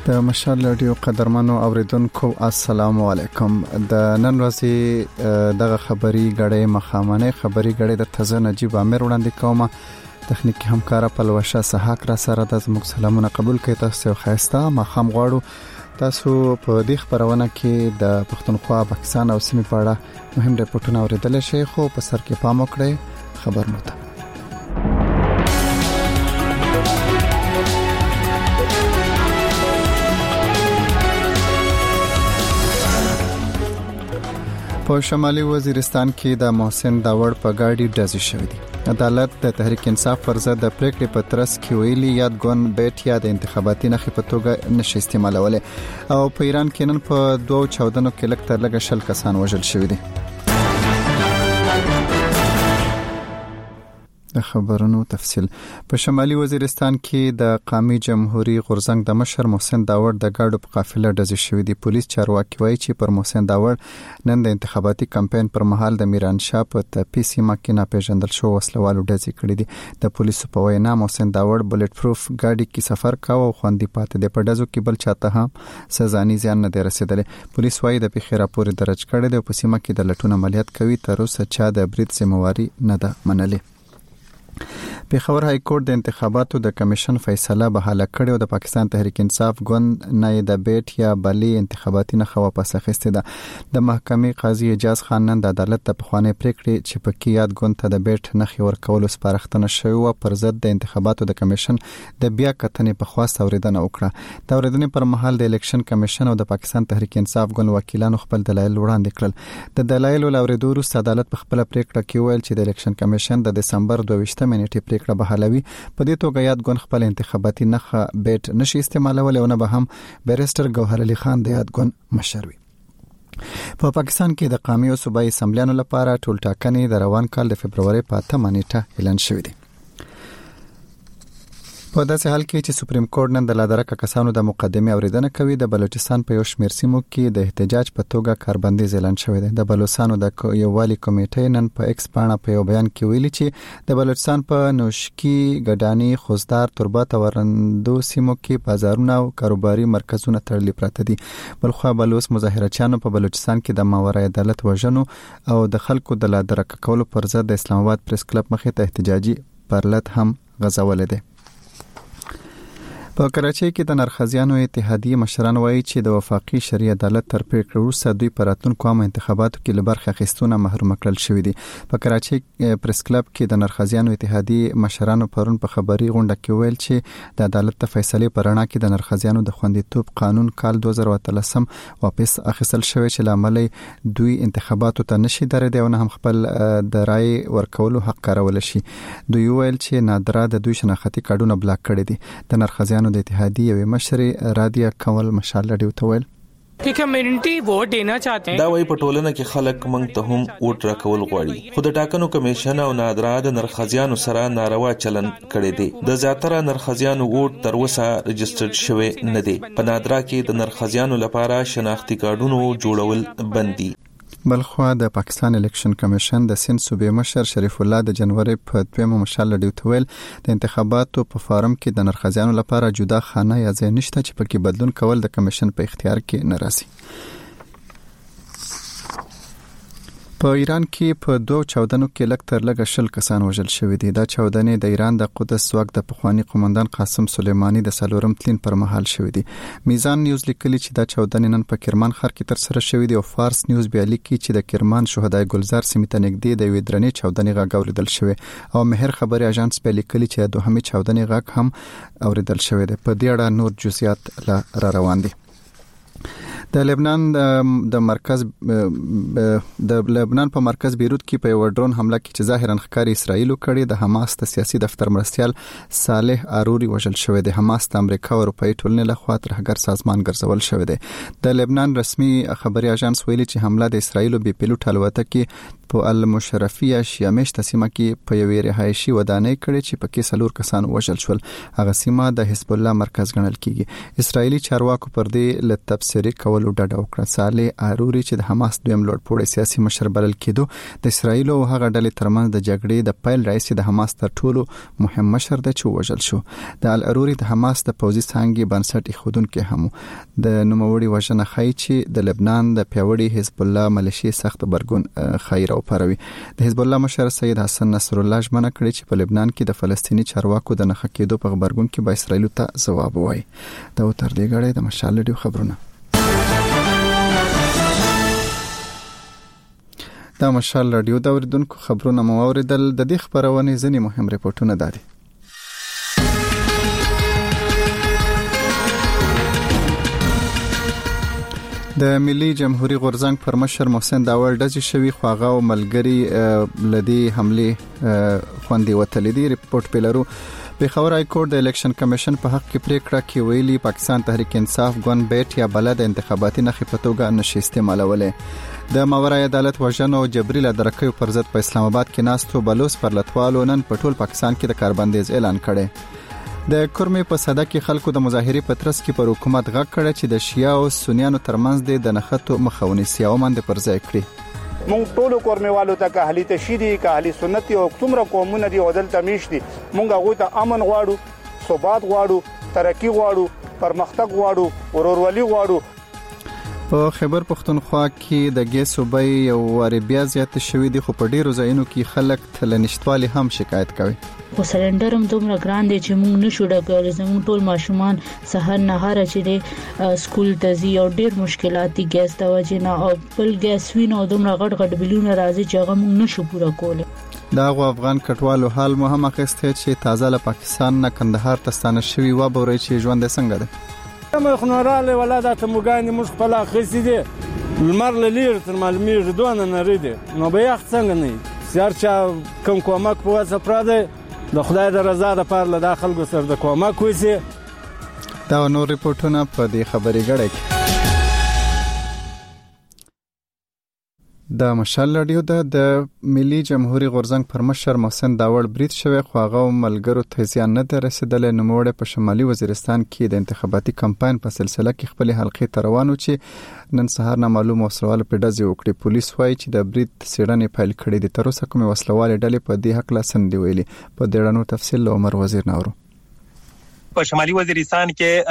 د مشال رادیو قدرمنو اوریدونکو السلام علیکم. د نن ورځې دغه خبری غړې مخامنه خبری غړې د تزه نجیب امیر وړاندې کومه. تخنیکی همکار پلوشه سحاق را سره د زموږ سلامونه قبول کړئ. تاسو خیسته مخام غواړو تاسو په دې خبرونه کې د پښتونخوا پاکستان او سیمې په اړه مهم ریپورتونه اوریدل شي، خو په سر کې پام وکړئ خبر مو ته. په شمالي وزیرستان کې د محسن داوړ په گاډي ډزې شوې دي. عدالت د تحریک انصاف پر ضد د پریکړې په ترڅ کې ویلي یادګون بیت یا د انتخاباتي نخې په توګه نشي استعمالول. او په ایران کې نن په 2 چاودنو کې لږ تر لږه 10 کسان وژل شوي دي. د خبرونو تفصيل. په شمالي وزیرستان کې د قومي جمهوریت غورزنګ د مشر محسن داوړ د گاډو په قافله ډزې شوې دي. پولیس چارواکي وایي چې پر محسن داوړ نن د انتخاباتي کمپاین پر مهال د میرانشاه په تپی سیمه کې ناپېژندل شو وسلوالو ډزې کړې دي. د پولیسو په وینا محسن داوړ بلټ پروف گاډي کې سفر کاوه او خوندي پاتې دی. په ډزو کې بل چاته هم سزاني زیان نه دی رسیدلی. پولیس وایي د پیښې راپور درج کړی دی او په سیمه کې د لټون عملیات کوي. تر اوسه چا د برید ذمہواری نه ده منلې. پیښور های کورټ د انتخاباتو د کمیشن فیصله بحاله کړې او د پاکستان تحریک انصاف ګوند نه د بیت یا بلی انتخاباتي نخښه واپس اخیستې ده. د محکمې قاضي اجاز خان نن د عدالت د پخوانی پریکړې چې پکې یاد ګوند ته د بیت نخښه ورکول سپارښتنه شوی و پر ضد د انتخاباتو د کمیشن د بیا کتنې په خواست اوریدنه وکړه. د اوریدنې پر مهال د الیکشن کمیشن او د پاکستان تحریک انصاف ګوند وکیلانو خپل دلایل وړاندې کړل. د دلایل ولوریدو وروسته عدالت په خپل پریکړه کې ویل چې د الیکشن کمیشن د دسمبر 22 نیټې پریکړه بحالوي. په دې توګه یاد ګوند خپل انتخاباتي نخښه بیت نشي استعمالول او نه به هم بیرستر ګوهر علي خان د یاد ګوند مشر وي. په پاکستان کې د قومي او صوبایي اسمبلیانو لپاره ټولټاکنې د روان کال د فبرवरी په 8 نیټه اعلان شوې دي. په داسې حال کې چې سپریم کورټ نن د لادرکه کسانو د مقدمه اوریدنه کوي. د بلوچستان په یو شمېر سیمو کې د احتجاج په توګه کاربندیز اعلان شوی دی. د بلوچستان د یووالي کمیټې نن په ایکس باندې په یو بیان کې ویلي چې د بلوچستان په نوشکی ګډانی خوزدار تربت ورندو سیمو کې بازارونه او کاروباري مرکزونه تړلي پراته دي. بلخو بلوچ مظاهرچیانو په بلوچستان کې د ماورای عدالت وژنو او د خلکو د لادرکه کولو پر ضد د اسلام آباد پریس کلب مخې ته احتجاجي پرلط هم غځولې ده. په کراچۍ کې د نرخزیانو اتحادیه مشران وایي چې د وفاقي شرعي عدالت تر پریکړې وروسته دوی په راتلونکو عامه انتخاباتو کې له برخې اخیستونه محروم کړل شوی دي. په کراچۍ پریس کلب کې د نرخزیانو اتحادیه مشرانو پرون په خبري غونډه کې ویل چې د عدالت د فیصلې پر اړه کې د نرخزیانو د خوندیتوب قانون کال 2013 واپس اخیستل شوی چې لامل دوی انتخاباتو ته نشي درېدي او نه هم خپل د رائے ورکولو حق کارول شي. دوی ویل چې نادره د دوی شناختی کارډونه بلاک کړي دي. د نرخزیانو د اتحادیه یو مشر رادیا کول مشال لډیو تویل कि کمیونټي ووټ دینا چاہتے ہیں. دا وایي په ټولنه کې خلک مونږ ته هم ووټ راکول غواړي. خو د ټاکنو کمیشن او نادرا د نرخزیانو سره ناروا چلن کړي دي. د زیاتره نرخزیانو ووټ تر اوسه رجسټرډ شوی نه دی. په نادرا کې د نرخزیانو لپاره شناختی کارډونو جوړول بندي. بلخوا د پاکستان الیکشن کمیشن د سند صوبې مشر شریف الله د جنوري په 2 مشال لډیو تویل د انتخاباتو په فارم کې د نرخزیانو لپاره جدا خانه یا ځای نشته چې پکې بدلون کول د کمیشن په اختیار کې نه راځي. په ایران کې په 2 چاودنو کې لږ تر لږه 10 کسان وژل شوي دي. دا چاودنې د ایران د قدس ځواک د پخوانی قومندان قاسم سلیمانی د سلورم تلین پر مهال شوي دي. میزان نیوز لیکلي چې دا چاودنې نن په کرمان ښار کې تر سره شوي دي او فارس نیوز بیا لیکي چې د کرمان شهدای ګلزار سیمې ته نږدې د یوې درنې چاودنې غږ اوریدل شوی او مهر خبري اژانس په لیکلي چې دوهمه چاودنې غږ هم اوریدل شوی دی. په دې اړه نور جزئیات را روان دي. د لبنان په مرکز بیروت کې په یو ډرون حمله کې چې ظاهرا ښکاری اسرائیل کړی د حماس د سیاسي دفتر مرستيال صالح آروري وژل شوی دی. حماس د امریکا او اروپאי ټولنې لخوا ترهګر سازمان ګرځول شوی دی. د لبنان رسمي خبري اژانس ویلي چې حمله د اسرائیل بي پيلوټ الوتکې په المشرفیه شیامشت سیمه کې په یوې رهایشي ودانۍ کړې چې پکې 4 کسان وژل شول. هغه سیمه د حزب الله مرکز ګڼل کیږي. اسرایلی چارواکو پر دې له تبصرې کولو ډډه وکړه. صالح اروري چې د حماس دویم لوړپوړی سیاسي مشر بلل کېدو د اسرایل او هغه ډلې ترمنځ د جګړې د پیل رئیس د حماس تر ټولو مهم مشر دی چې وژل شو. د الاروري د حماس د پوځي څانګې بنسټ ایښودونکو هم د نوموړي وژنه ښایي چې د لبنان د پیاوړي حزب الله ملیشي سخت برګون خیر او پروي. د حزب الله مشر سید حسن نصر الله ژمنه کړې چې په لبنان کې د فلسطینی چارواکو د نخښه کېدو په خبرګون کې به اسرائیل ته ځواب وایي. دا تر دې غړې د مشال ډیو خبرونه. دا مشال رادیو د اوریدونکو خبرونه مو اوریدل. د دې خبرونه ځینې مهم ریپورتونه دادي. د ملي جمهوریت غورځنګ پر مشر محسن داور ډزې شوی خو هغه او ملګری لدی حمله خوندې وتلې دي. ریپورت پیلرو پیښور های کورټ د الیکشن کمیشن په حق کې پریکړه کې ویلي پاکستان تحریک انصاف ګوند بیت یا بلد انتخاباتي نخې په توګه نشي استعمالولې. د ماورای عدالت وژنو او جبري لدرکې پر ضد په اسلام آباد کې ناستو بلوچ پر لټوالو نن په ټول پاکستان کې د کاربندیز اعلان کړي. د کورمې په صدا کې خلکو د مظاهرې په ترڅ کې پر حکومت غږ کړ چې د شیعه او سنیانو ترمنځ د نښتو مخاوني سیاومند پر ځای کړي. مونږ ټول کورمې والو ته که اهلی تشیدي که اهلی سنت او څومره قومونه دي او دلته میشتي مونږ هغه ته امن غواړو، ثبات غواړو، ترقی غواړو، پرمختګ غواړو، ورورولي غواړو. په خیبر پختونخوا کې د ګیس وبای او واري بیا زیات شوې دي خو په ډیرو ځایونو کې خلک تلنشتوالي هم شکایت کوي. خو سلندر هم دومره ګران دی چې موږ نشو ډکولی. زموږ ټول ماشومان سحر نهار چې دی سکول ته ځي او ډیر مشکلات دي ګیس د وجې نه، او بل ګیس وینو دومره غټ غټ بلونه راځي چې هغه موږ نشو پوره کولی. دا غو افغان کټوالو حال مو هم اخیسته چې تازه له پاکستان نه کندهار ته ستانه شوی و بوري چې ژوند څنګه ده. مې خنوراله ولادت موګانی مش خپل اخیسي دي المر لیر تر معلومیږي دوه نه ریدي نو به یخ څنګه نه سیارچا کوم کومک په واسه پراده د خدای د رضا لپاره له داخل سره د کومک وسی. دا نور ریپورتونه په دې خبرې غړي کې د مشال رادیو د ملي جمهوریت غورځنګ پر مشر محسن داور برید شوی خو هغه ملګرو ته زیان نه رسیدل. نوموړی په شمالي وزیرستان کې د انتخاباتي کمپاین په سلسله کې خپل حلقې ته روانو چې نن سهار نامعلوم وسلوال په ډزې وکړي. پولیس وایي چې د برید څېړنې پیل کړې دي. تر اوسه کومې وسلوال ډلې په دې حق لا سندې ویلي. په دې اړه تفصیل له عمر وزیر ناورو. په شمالي وزیرستان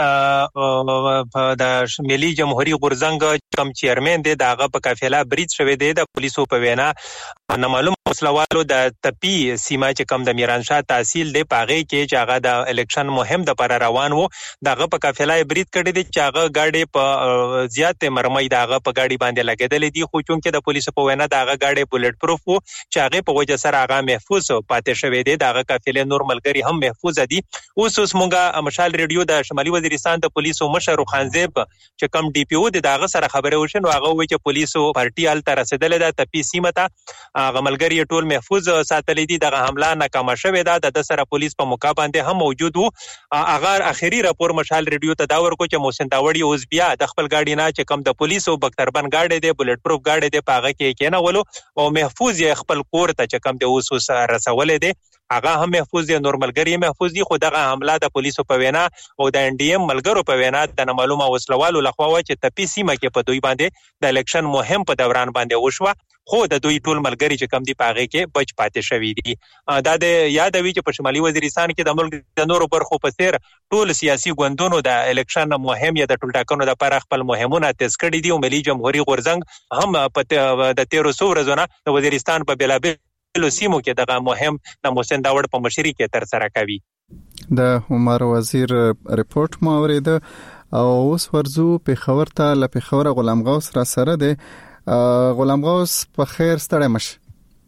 کې د ملي جمهوریت غورځنګ کم چیرمن دی دغه په قافله برید شوی دی. د پولیسو په وینا نامعلوم وسلوالو د تپی سیمه چې کم د میرانشاه تحصیل دی پاغه کې چې هغه د الیکشن مهم د پر روان وو دغه په قافله برید کړی دی چې هغه گاډي په زیات مرمۍ دغه په گاډي باندې لګیدلې دي. خو چونکه د پولیسو په وینا دغه گاډي بولټ پروف وو چې هغه په وجه سره هغه محفوظ پاتې شوی دی. دغه قافله نور ملګری هم محفوظ دي. اوس مونږه مشال ریډیو د شمالي وزیرستان د پولیسو مشر خانزیب چې کم ډي پی او دغه سره خبره وشن هغه وی چې پولیسو پارټي ال تر رسیدل د تپی سیمه ته غملګری ټول محفوظ ساتلې دي. دغه حمله ناکامه شوه د سره پولیس په موقع باندې هم موجود وو. اگر اخیری راپور مشال ریډیو ته دا ورکو چې محسن داوړي اوس بیا د خپل گاډي نه چې کم د پولیسو بختربن گاډي دی بولټ پروف گاډي دی پاغه کې کېنولو او محفوظ یې خپل کور ته چې کم د اوس رسولې دی هغه هم محفوظ دي. نور ملګری محفوظ دي. خو دغه حمله د پولیسو په وینا او د ان ډي ام ملګرو په وینا د نامعلومه وسلوالو لخوا و چې تپی سیمه کې په دوی باندې د الیکشن مهم په دوران باندې وشوه. خو د دوی ټول ملګری چې کم دي پاغه کې بچ پاتې شوی دي. دا د یادوي چې په شمالي وزیرستان کې د ملک د نورو برخو په څیر ټول سیاسي ګوندونو د الیکشن مهم یا د ټولټاکنو د پر خپل مهمونه تیز کړي دي او ملي جمهوریت غورځنګ هم په د 1300 ورځې د وزیرستان په بلابل سیمو کې دغه مهم د محسن داوړ په مشرۍ کې تر سره کوي. د عمر وزیر ریپورت مو اورید او اوس ورزو پیښور ته ل پیښور غلام غوث را سره دی. غلام غوث په خیر ستړی مش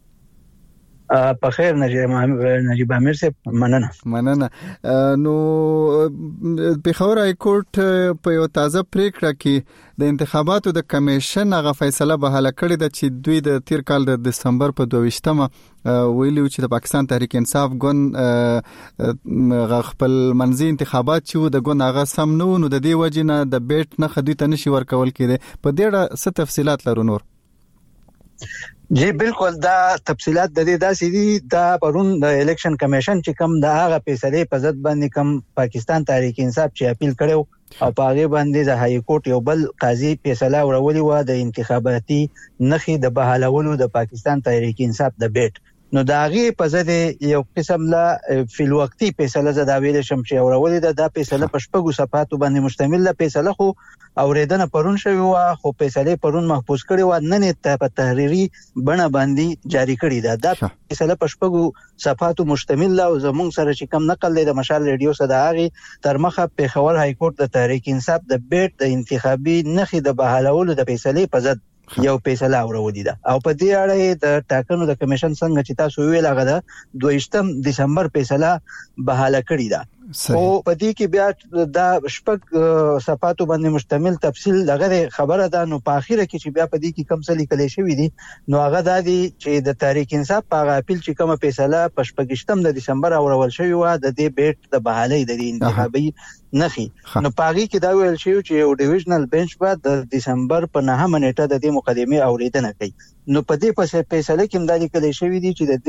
په خیر نجیب امیر صاحب مننه. نو پیښور های کورټ په یو تازه پریکړه کې د انتخاباتو د کمیشن هغه فیصله به حل کړې ده چې دوی د تیر کال د دسمبر په 22مه ویلي چې د پاکستان تحریک انصاف ګوند خپل منځي انتخابات چې د ګوند هغه سم نه و نو د دې وجې نه د بیټ نه خدي ته نشي ورکول کېده. په دې اړه څه تفصيلات لرو نور؟ جی بالکل دا تفصيلات د دې داسې دي دا پرون د الیکشن کمیشن چې کوم د هغه فیصله په ضد باندې کوم پاکستان تحریک انصاف چې اپیل کړو او په هغه باندې د های کورټ یو بل قاضي فیصله ورولې و د انتخاباتي نخي د بحالولو د پاکستان تحریک انصاف د بیت نو داغي په ضد یو قسم لا فل وقتی فیصله زدا ویل شم چې اورولې د فیصله په شپږو صفاتو باندې مشتمل فیصله خو اوریدنه پرون شوی و خو فیصله پرون محفوظ کړي و نن ته په تحریری بڼه باندې جاری کړي دا فیصله په شپږو صفاتو مشتمل او زموږ سره چې کم نقل د مشال ریډیو صداغي تر مخه په خبر های کورټ د تحریک انصاف د بیت د انتخابي نخي د بحالولو د فیصله په ضد یو فیصله اورولې ده او په دې اړه د ټاکنو د کمیشن څنګه چې تاسو ویل هغه د 22 دسمبر فیصله بحاله کړې ده او په دې کې بیا د شپږ صفاتو باندې مشتمل تفصیل دغه خبره ده نو په اخیره کې چې بیا په دې کې کم څه لیکل شوی دي نو هغه د دې چې د تحریک انصاف په اپیل چې کومه فیصله په 28 دسمبر اورول شوی و د دې بیت د بحالۍ د انتخابي نخي نو پاغي کې دا ویل شوی چې یو ډیویژنل بنچ به د دسمبر په 9 نیټه د دې مقدمه اوریدنه کوي نو په دې په فیصله کې مداري کړي شوی دي چې د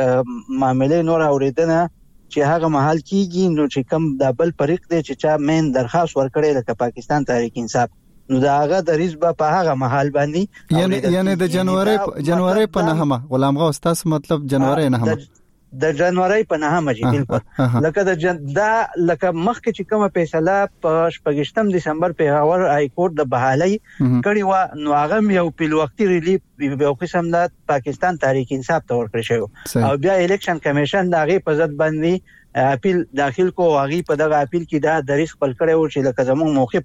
دې معاملې نور اوریدنه چې هغه محل کیږي نو چې کم د بل فریق دی چې چا مین درخواست ورکړي لکه پاکستان تحریک انصاف نو دا هغه د ریزبه په هغه محل باندې یعنی د جنوري په 9 غلام غو استاس مطلب جنوري 9 د جنوري په 9 جی بالکل لکه دا لکه مخکې چې کومه فیصله په 28 دسمبر په هاور های کورټ د بحالۍ کړي و نو هغه یو په وختي ریلیف یو قسم د پاکستان تحریک انصاف ته ورکړی شو او بیا الیکشن کمیشن دا غي په ضد باندې اپیل داخل کو هغه په دغه اپیل کې دا دریس خپل کړي و چې لکه زموږ موقف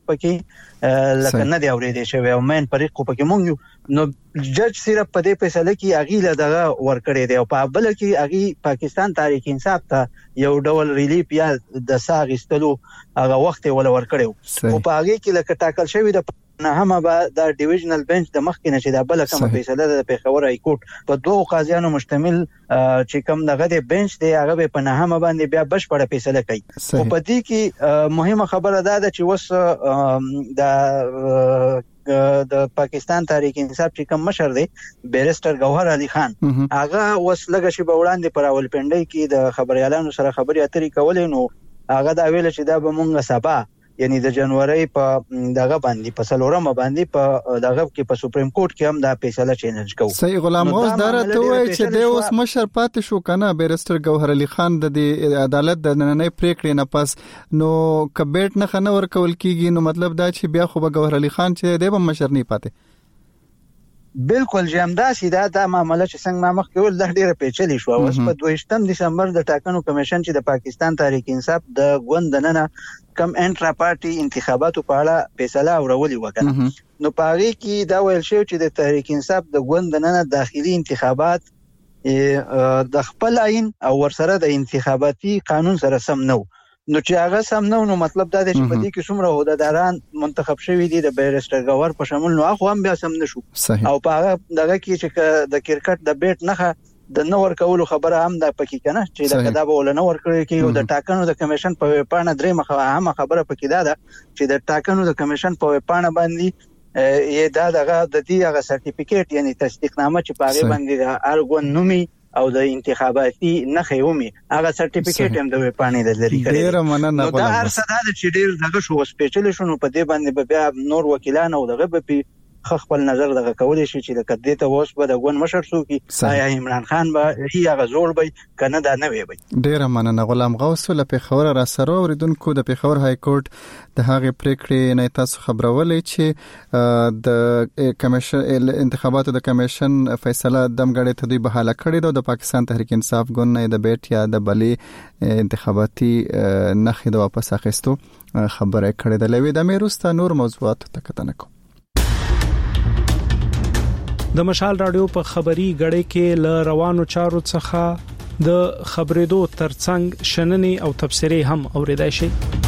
پکې لکه نه دی اورېدې شوی او مین طریق پکې مونږ نو جج صرف په دې فیصله کې هغه له دغه ورکړي دی او په بل کې هغه پاکستان تحریک انصاف ته یو ډول ریلیف یا د ساغستلو هغه وخت ولا ورکړي او په هغه کې لکه ټاکل شوی د نه هم به د ډیویژنل بنچ د مخ کې نشي د بل کوم فیصله د پیښور های کورټ په دوه قاضیانو مشتمل چې کوم دغه د بنچ دی هغه په نه هم باندې بیا بشپړه فیصله کوي او په دې کې مهمه خبره ده چې وس د پاکستان تحریک انصاف چې کوم مشر دی بیرستر گوهر علي خان هغه وس لګه شي بوړاندې پر اولپنډي کې د خبريالانو سره خبري اترې کولې نو هغه دا ویل چې دا به مونږه سبا یعنی د جنوري په دغه باندې په سلورم باندې په دغه کې په سپریم کورټ کې هم دا فیصله چیلنج کوي صحیح غلام غوث دارته وای چې د اوس مشر پاتې شو کنه بیرستر گوهر علي خان د عدالت د نننۍ پریکړې نه پس نو کبیټ نه خنه ورکول کیږي نو مطلب دا چې بیا خو به گوهر علي خان چې د مشر نه پاتې بالکل جامدا سیده دا معاملې چې څنګه ما مخکې ول د ډیره پیچلې شو اوس په 22 دسمبر د ټاکنو کمیشن چې د پاکستان تحریک انصاف د غوندنه کم انټرا پارټي انتخاباتو په اړه فیصله اورولې وکړه نو پاره کې دا ویل شو چې د تحریک انصاف د غوندنه داخلي انتخابات د خپل عین او ورسره د انتخاباتي قانون سره سم نو نو چې هغه سم نو مطلب دا دی چې په دې کې څومره عہدهداران منتخب شوي دي د بیرستر گوهر په شمول نو هغه هم بیا سم نشو او په هغه دغه کې چې د کرکټ د بیت نه د نور کولو خبره هم د پکې کنه چې دا به ول نور کړی کې او د ټاکنو د کمیشن په پاڼه درې مخه خبره پکې ده چې د ټاکنو د کمیشن په پاڼه باندې یې دا دغه د دې هغه سرټیفیکیټ یعنی تصدیقنامه چې پاره باندې ارګون نومي او د انتخاباتي نخې ومي هغه سرټیفیکیټ هم د پاڼې د لري کړی ډیر مننه دا هر څه دا چې ډیر دغه شو سپیشل شنو په دې باندې بیا نور وکیلان او دغه په خپل نظر دغه کولې شي چې د کدې ته اوس به د ګون مشر سو کی آیا عمران خان به هغه زوړ به کنه دا نه وي ډیر مننه غلام غوث له پیښور را سره اوریدونکو د پیښور های کورټ د هغه پریکړې نه تاسو خبرولې چې د کمیشن انتخاباتو د کمیشن فیصله دمګړې ته دوی بحاله کړې د پاکستان تحریک انصاف ګوند نه د بیت یا د بلی انتخاباتي نخې د واپس اخیستو خبره کړې ده لوي د میروستا نور موضوعات ته کتنه کو د مشال رادیو په خبري غړې کې ل روانو چارو څخه د خبرېدو ترڅنګ شننې او تبصرې هم اوریدای شي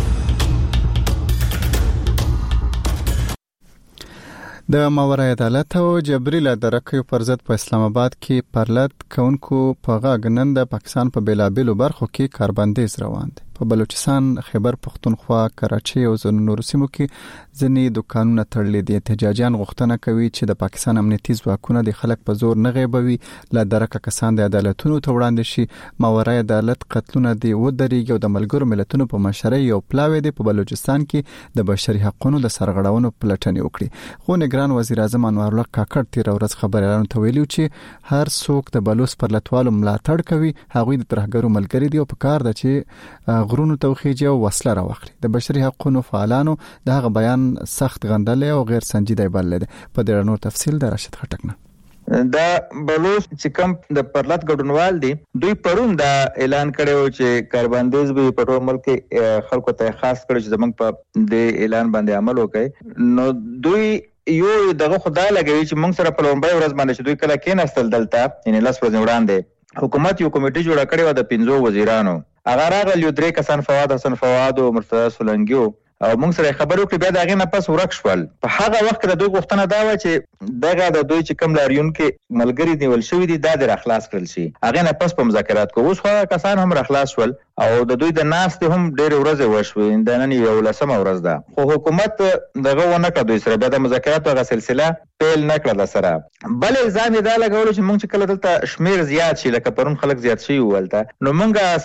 د ماورای عدالت او جبري له درکې پر ضد په اسلام آباد کې پرلط کونکو په غاګنن د پاکستان په بیلابېلو برخو کې کاربندیز روان دي په بلوچستان، خیبر پختونخوا، کراچۍ او ځینو نورو سیمو کې ځینې دوکانونه تړلي دي. احتجاجیان غوښتنه کوي چې د پاکستان امنیتي ځواکونه د خلک په زور نه غیبوي، لا درکه کسان د عدالتونو ته وړاندې شي. ماورای عدالت قتلونه دی ودرېږي او د ملګرو ملتونو په مشرۍ یو پلاوی دی په بلوچستان کې د بشري حقوقو د سرغړونو پلټنې وکړي. خو نگران وزیر اعظم انور الله کاکړ تیر ورځ خبريالانو ته ویلي چې هر څوک د بلوچ پر لټوالو ملاتړ کوي، هغوی د ترهګرو ملګري دي او په کار ده چې غرونو توخیږي او وسله راوخلي. د بشري حقوقو فعالانو د هغه بیان سخت غندلې او غیر سنجیده بلل. په ډېر نور تفصیل د راشد خټک نه. دا بلوچ چې کم د پرلط ګډونوال دي، دوی پرون دا اعلان کړو چې کاربندیز به په ټول ملک خلکو ته خاص کړي چې زمونږ په د اعلان باندې عمل وکړي. نو دوی یو دغه خدای لګوي چې موږ سره په لومړی ورځ باندې چې دوی کله کېناستل دلته، یعنی لاس ورځې وړاندې حکومت یو کمیټه جوړه کړې و د 5 وزیرانو. هغه راغلي 3 کسان، فواد حسن فواد او مرتضی سولنګي، او موږ سره خبرو کړې. بیا دغه نه پس ورک شول. په هغه وخت کې د دوی غوښتنه دا و چې دغه د دوی چې کوم لاریون کې ملګری نیول شوی دي دا د اخلاص کړل شي. هغه نه پس په مذاکرات کو اوس خو کسان هم اخلاص شول او د دوی د ناس ته هم ډېر ورځې وشوي. د نن یو لسمه ورځ ده، خو حکومت دغه ونه کړ دوی سره. بیا د مذاکراتو هغه سلسله پیل نه کړل سره. بل الزام دا لګول چې موږ چې کله دلته شمیر زیات شي، لکه پرون خلک زیات شي ولته، نو موږ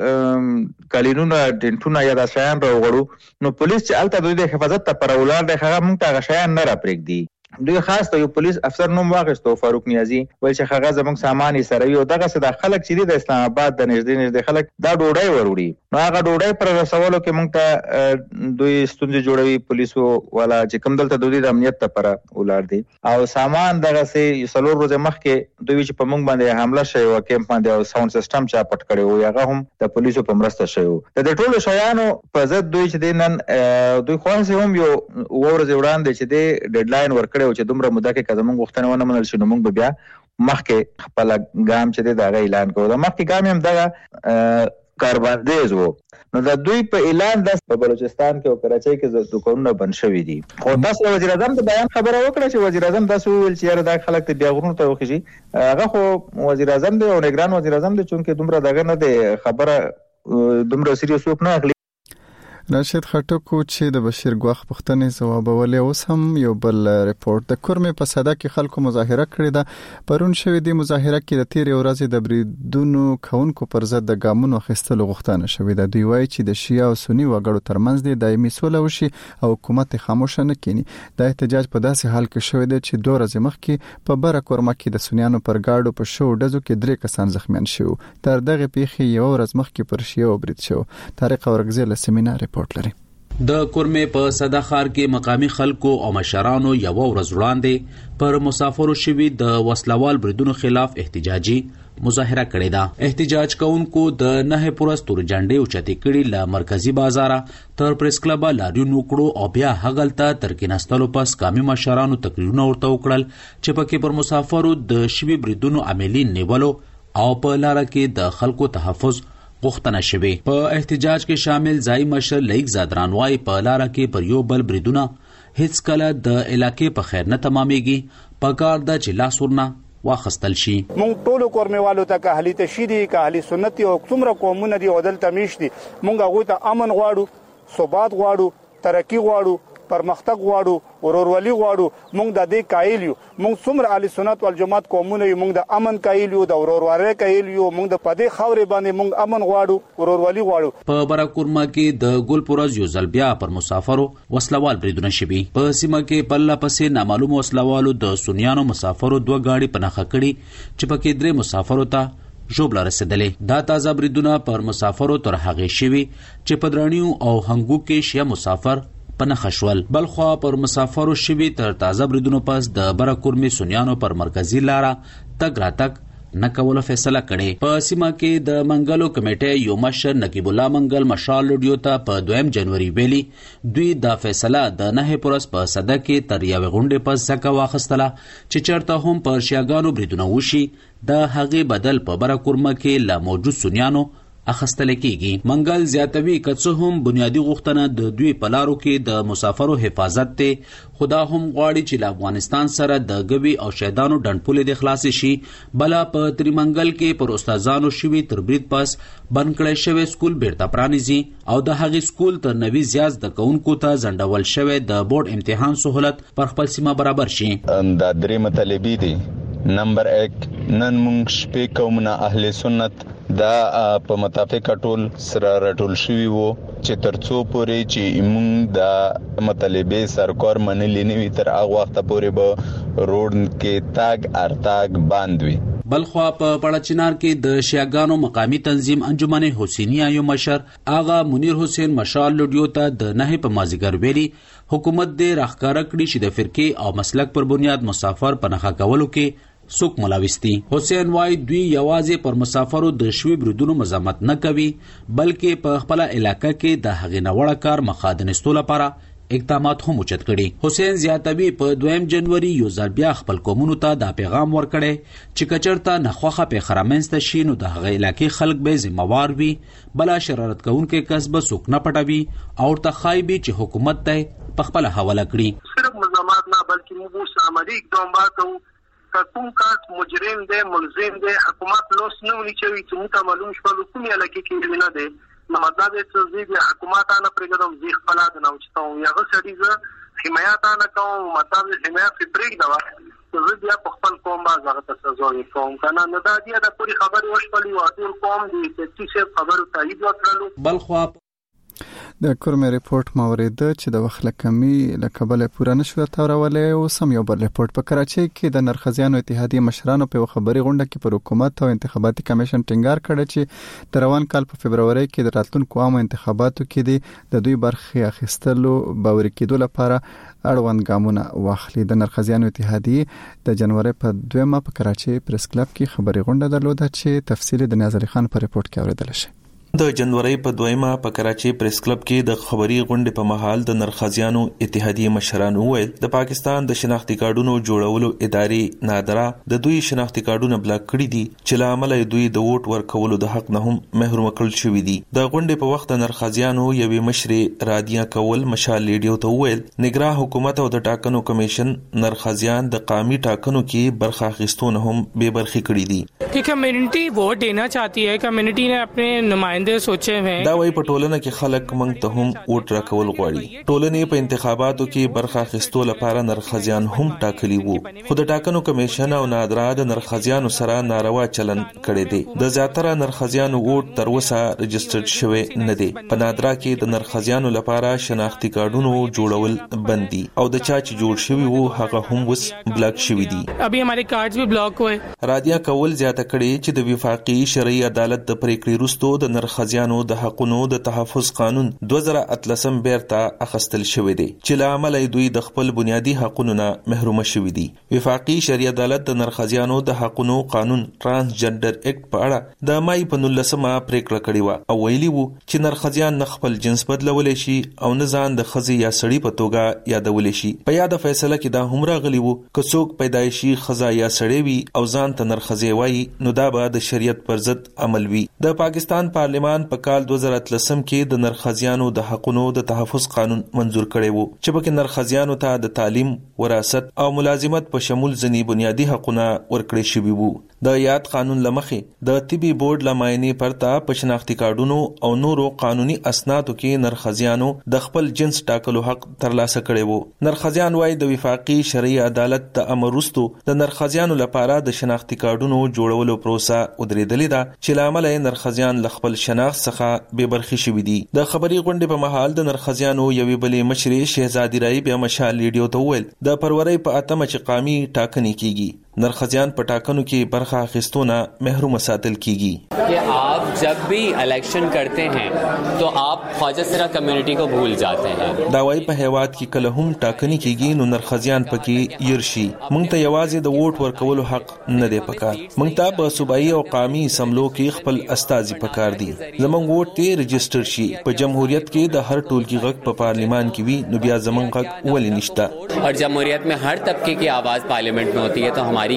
اسه کلینونه ډنټونه یا د شیان راوړو، نو پولیس چې الته دوی د حفاظت ته پر ولر د هغه موږ ته شیان نه را پرېږدي. دوی خاص ته یو پولیس افسر نوم واغستو، فاروق نیازی، ول چې هغه زموږ سامان یې سره یو دغه څه د خلک چې د اسلام آباد د نږدې خلک دا ډوډۍ وروړي. نو هغه ډوډۍ پر رسولو کې موږ ته دوی ستونزې جوړوي. پولیسو والا چې کوم دلته دوی د امنیت لپاره ولر دي او سامان دغه سه سلور ورځې مخکې دوی چې په موږ باندې حمله شوی و کیمپ باندې او ساوند سیستم چا پټ کړی و، هغه هم د پولیسو په مرسته شوی. د ټولو شیانو په ضد دوی چې نن دوی خاصه هم یو ورځ وړاندې چې د ډیډلاین ورکړ او چې دومره موده کې کزمون غوښتنه ونه منل شي، نو موږ بیا مخکې خپل ګام چې دا اعلان کوو. دا مخکې ګام هم دغه کاربندیز وو. نو دا دوی په اعلان د بلوچستان کې او کراچۍ کې دوکانونه بند شوي دي. خو تاسو وزیر اعظم د بیان خبره وکړه چې وزیر اعظم تاسو ویل چې یاره دا خلک ته بیا غرونو ته وخیږي. هغه خو وزیر اعظم دی او نگران وزیر اعظم دی، چونکه دومره دغه نه دی خبره دومره سیریوس څوک نه اخلي. راشد خټک چې د بشیر ګواخ پښتنې ځوابولې. اوس هم یو بل ریپورت د کورمې په صدا کې خلکو مظاهره کړې ده. پرون شوې د مظاهره کې د تیر ورځې د بریدونو کونکو پر ضد د ګامونو اخیستلو غوښتنه شوې ده. دوی وایي چې د شیعه او سنی وګړو ترمنځ د دایمي سوله وشي او حکومت خاموش نه کینی. دا احتجاج په داسې حال کې شوې ده چې 2 ورځې مخکې په بره کورمه کې د سنیانو پر گاډو په شو ډزو کې 3 کسان زخمیان شو. تر دغه پیښې یو ورځ مخکې پر شیعه برید شو. طارق اورګزی له سیمینار لري. د کورمې په صدا ښار کې مقامی خلکو او مشرانو یو ورځ وړاندې پر مسافرو شوي د وسلوال بریدونو خلاف احتجاجي مظاهره کړې ده. احتجاج کوونکو د 9 پورس تور جنډې اوچتې کړې. له مرکزی بازار تر پریس کلب لاریون وکړو او بیا هغلته تر کېناستلو پس قامي مشرانو تقریرونه ورته وکړل چې پکې پر مسافرو د شوي بریدونو عاملین نیولو او په لار کې د خلکو تحفظ غوښتنه شوې. په احتجاج کې شامل ځای مشر لیک زادران وايي په لار کې پر یو بل بریدونه هیڅ کله د علاقې په خیر نه تمامېږي. په کار ده چې لاس ورنه واخستل شي. مونږ ټول کورمېوالو ته که اهلی تشیدي که اهلی سنت او څومره قومونه دي او دلته میشتي، مونږ هغوی ته امن غواړو، ثبات غواړو، ترقي غواړو، پرمختګ غواړو، ورورولي غواړو. مونږ د دې قایل یو. مونږ څومره اهل سنت والجماعت قومونه یو، مونږ د امن قایل یو، د ورورولۍ قایل یو. مونږ د پدې خاورې باندې مونږ امن غواړو، ورورولي غواړو. په براکورما کې د ګلپورز یو ځل بیا پر مسافرو وسلوال بریدونه شوي. په سیمه کې پله پسې نامعلوم وسلوالو د سنیانو مسافرو 2 گاډي په نښه کړي چې پکې 3 مسافرو ته ژوبله رسېدلې. دا تازه بریدونه پر مسافرو تر هغې شوي چې په درانیو او هنګو کې شیعه مسافر پنه خشول. بلخوا پر مسافرو شوي تر تازه بریدونو پس د براکورمې سنیانو پر مرکزی لاره تګ راتګ نه کولو فیصله کړې. په سیمه کې د منګلو کمیټې یو مشر نقیب الله منګل مشال لوډیو ته په 2 جنوري ویلي دوی دا فیصله د 9 پورس په صدا کې تر یوې غونډې پس ځکه واخیستله چې چېرته هم پر شیعاګانو بریدونه وشي د هغې بدل په براکورمه کې له موجود سنیانو اخستل کیږي. منګل زیاتوي که هم بنیادی غوښتنه د دوی په لارو کې د مسافرو حفاظت ته، خدا هم غواړي چې له افغانستان سره د ګوي او شهیدانو ډنډپولې د خلاص شي. بلا په تریمنګل کې پر استادانو شوي تر برید پس بند کړی شوی سکول بیرته پرانیزي او د هغې سکول تر 90 زیات زده کوونکو ته ځنډول شوی د بورډ امتحان سهولت پر خپل سیمه برابر شي. دا درې مطالبې دي. نمبر 1 نن موږ شپې قومونه اهل سنت دا په متافقه ټول سره راټول شوي وو چې ترڅو پورې چې موږ د مطالبې سرکار منلې نه وي تر هغه وخته پورې به روډ کې تاګ ارتاګ باند وي. بلخوا په پړچنار کې د شیعاګانو مقامی تنظیم انجمن حسینیه یو مشر آغا منیر حسین مشال لوډیو ته د نه په مازیګر ویلي حکومت دې راخکاره کړي چې د فرقې او مسلک پر بنیاد مسافر په نخښه کولو کې څوک ملاوستي. حسین وای دوی یوازې پر مسافرو د شوي بریدونو مزاحمت نه کوي بلکې په خپل علاقه کې د هغې نه وړه کار مخه د نیستو لپاره اقدامات هم اوچت کړي. حسین زیاتوي په 2 جنوري یو ځل بیا خپل قومونو ته دا پیغام ورکړی چې کچرته نخواخه په خرامنځ شي نو د هغې علاقې خلک به ذمہوار وي، بلا شرارت کوونکې کس به څوک نه پټوي او ورته ښایي چې حکومت ته په خپله حواله کړي. صرف مزاحمت نه بلکې موږ اوس عملي اقدام کوو. که کوم کس مجرم دی ملزم دی حکومت لوس نه ونی چوي چې موږ ته معلوم شول کومې علاقې کې نه دی نو مطلب یې چې زه د حکومت نه پرېږدم زه خپله د نه اوچتوم هغه سړي زه حمایت نه کوم مطلب حمایت یې پرېږدوه زه بیا په خپل قوم باز هغه ته سزا ورکوم که نه نو دا دې د پورې خبرې وشپلې او ټول قوم د سیفټي صاحب خبرو تایید وکړلو. بلخوا د کورمه ریپورت مورید چې د وخت کمی لکبل پوره نشو تاورولې او سم یو بل ریپورت په کراچۍ کې د نرخزیانو اتحادیه مشرانو په خبري غونډه کې پر حکومت او انتخاباتي کمیشن ټینګار کړ چې د روان کال په فبرवरी کې د راتلونکو عامه انتخاباتو کې د دوی برخه اخیستلو باور کېدو لپاره اړوند ګامونه واخلي. د نرخزیانو اتحادیه د جنوري په 2 په کراچۍ پریس کلب کې خبري غونډه درلوده چې تفصیل د نیاز علي خان په ریپورت کې اوریدل شي. د جنوري په 2 په کراچۍ پریس کلب کې د خبري غونډې په مهال د نرخزیانو اتحادیه مشرانو ویل د پاکستان د شناختی کارډونو جوړولو ادارې نادرا د دوی شناختی کارډونه بلاک کړي دي چې لامل دوی د ووټ ورکولو د حق نه هم محروم کړل شوی دي. د غونډې په وخت نرخزیانو یوې مشرې رادیه کول مشال لیډیو ته ویل نگران حکومت او د ټاکنو کمیشن نرخزیان د قومي ټاکنو کې برخه اخیستونه هم بے برخې کړي دي. कि कम्युनिटी वोट देना चाहती है, कम्युनिटी ने अपने नुमाइंदे सोचे हुए دا وایي په ټولنه کې خلک موږ ته هم ووټ راکول غواړي. ټولنې په انتخاباتو کې برخه اخیستو لپاره نرخزیان هم ټاکلي وو خو د ټاکنو کمیشن او نادرا د نرخزیانو سره ناروا چلن کړی دی. د زیاتره نرخزیانو ووټ تر اوسه رجسټرډ شوی نه دی. په نادرا کې د نرخزیانو لپاره شناختی کارډونو جوړول بندي او د چا چې جوړ شوی وو هغه هم وس بلاک شوی دي. ابي हमारे कार्ड्स भी ब्लॉक हुए. رادیه کول زیاته کړي چې د وفاقي شرعي عدالت د پریکړې وروسته د نرخزیانو د حقونو د تحفظ قانون 2013 بیرته اخیستل شوی دی چې له امله دوی د خپل بنیادی حقونو نه محروم شوي دي. وفاقي شرعي عدالت د نرخزیانو د حقونو قانون ترانسجنډر اکټ په اړه د مای په 19مه پریکړه کړې و او ویلي وو چې نرخزیان نه خپل جنس بدلولې شي او نه ځان د خزي یا سړي په توګه یادولې شي. په یاده فیصله کې دا هم راغلی وو که څوک پیدایشي خزا یا سړی وي او ځان ته نرخزی وایي نو دا به د شریعت پر ضد عمل وي. د پاکستان پارلیمان په کال 2013 کې د نرخزیانو د حقونو د تحفظ قانون منزور کړی وو چې پکې نرخزیانو ته د تعلیم، وراثت او ملازمت په شمول ځینې بنیادی حقونه ورکړي شوي وو. د یاد قانون لمخې د طبي بورډ لماینې پرته په شناختی کارډونو او نورو قانوني اسنادو کې نرخزیانو د خپل جنس ټاکلو حق ترلاسه کړی وو. نرخزیان وايي د وفاقي شرعي عدالت د امر وروسته د نرخزیانو لپاره د شناختی کارډونو جوړولو پروسه ودرېدلې ده چې لامل یې نرخزیان له خپل شناخت څخه بې برخې شوي دي. د خبري غونډې په مهال د نرخزیانو یوې بلې مشرې شهزادي رای بیا مشال لیډیو ته وویل د فروری په 8 چې قومي ټاکنې کیږي नरखजियान په ټاکنو کې برخه اخیستونه محروم ساتل کیږي कि आप जब भी इलेक्शन करते हैं तो आप ख्वाजा सिरा कम्युनिटी को भूल जाते हैं. دا وايي په هیواد کې کله هم ټاکنې کیږي نو نرخزیان پکې يرشي. موږ ته یوازې د ووټ ورکولو حق نه دی پکار. موږ ته په صوبایي او قومي اسمبلو کې خپل استازي پکار دي. زموږ ووټ ته رجسٹر شي. په جمهوریت کې د هر ټولګي غږ په پارلیمان کې وي نو بیا زموږ غږ ولې نشته. और जमहूरियत में हर तबके की आवाज पार्लियामेंट में होती है तो हमारी क्यों नहीं.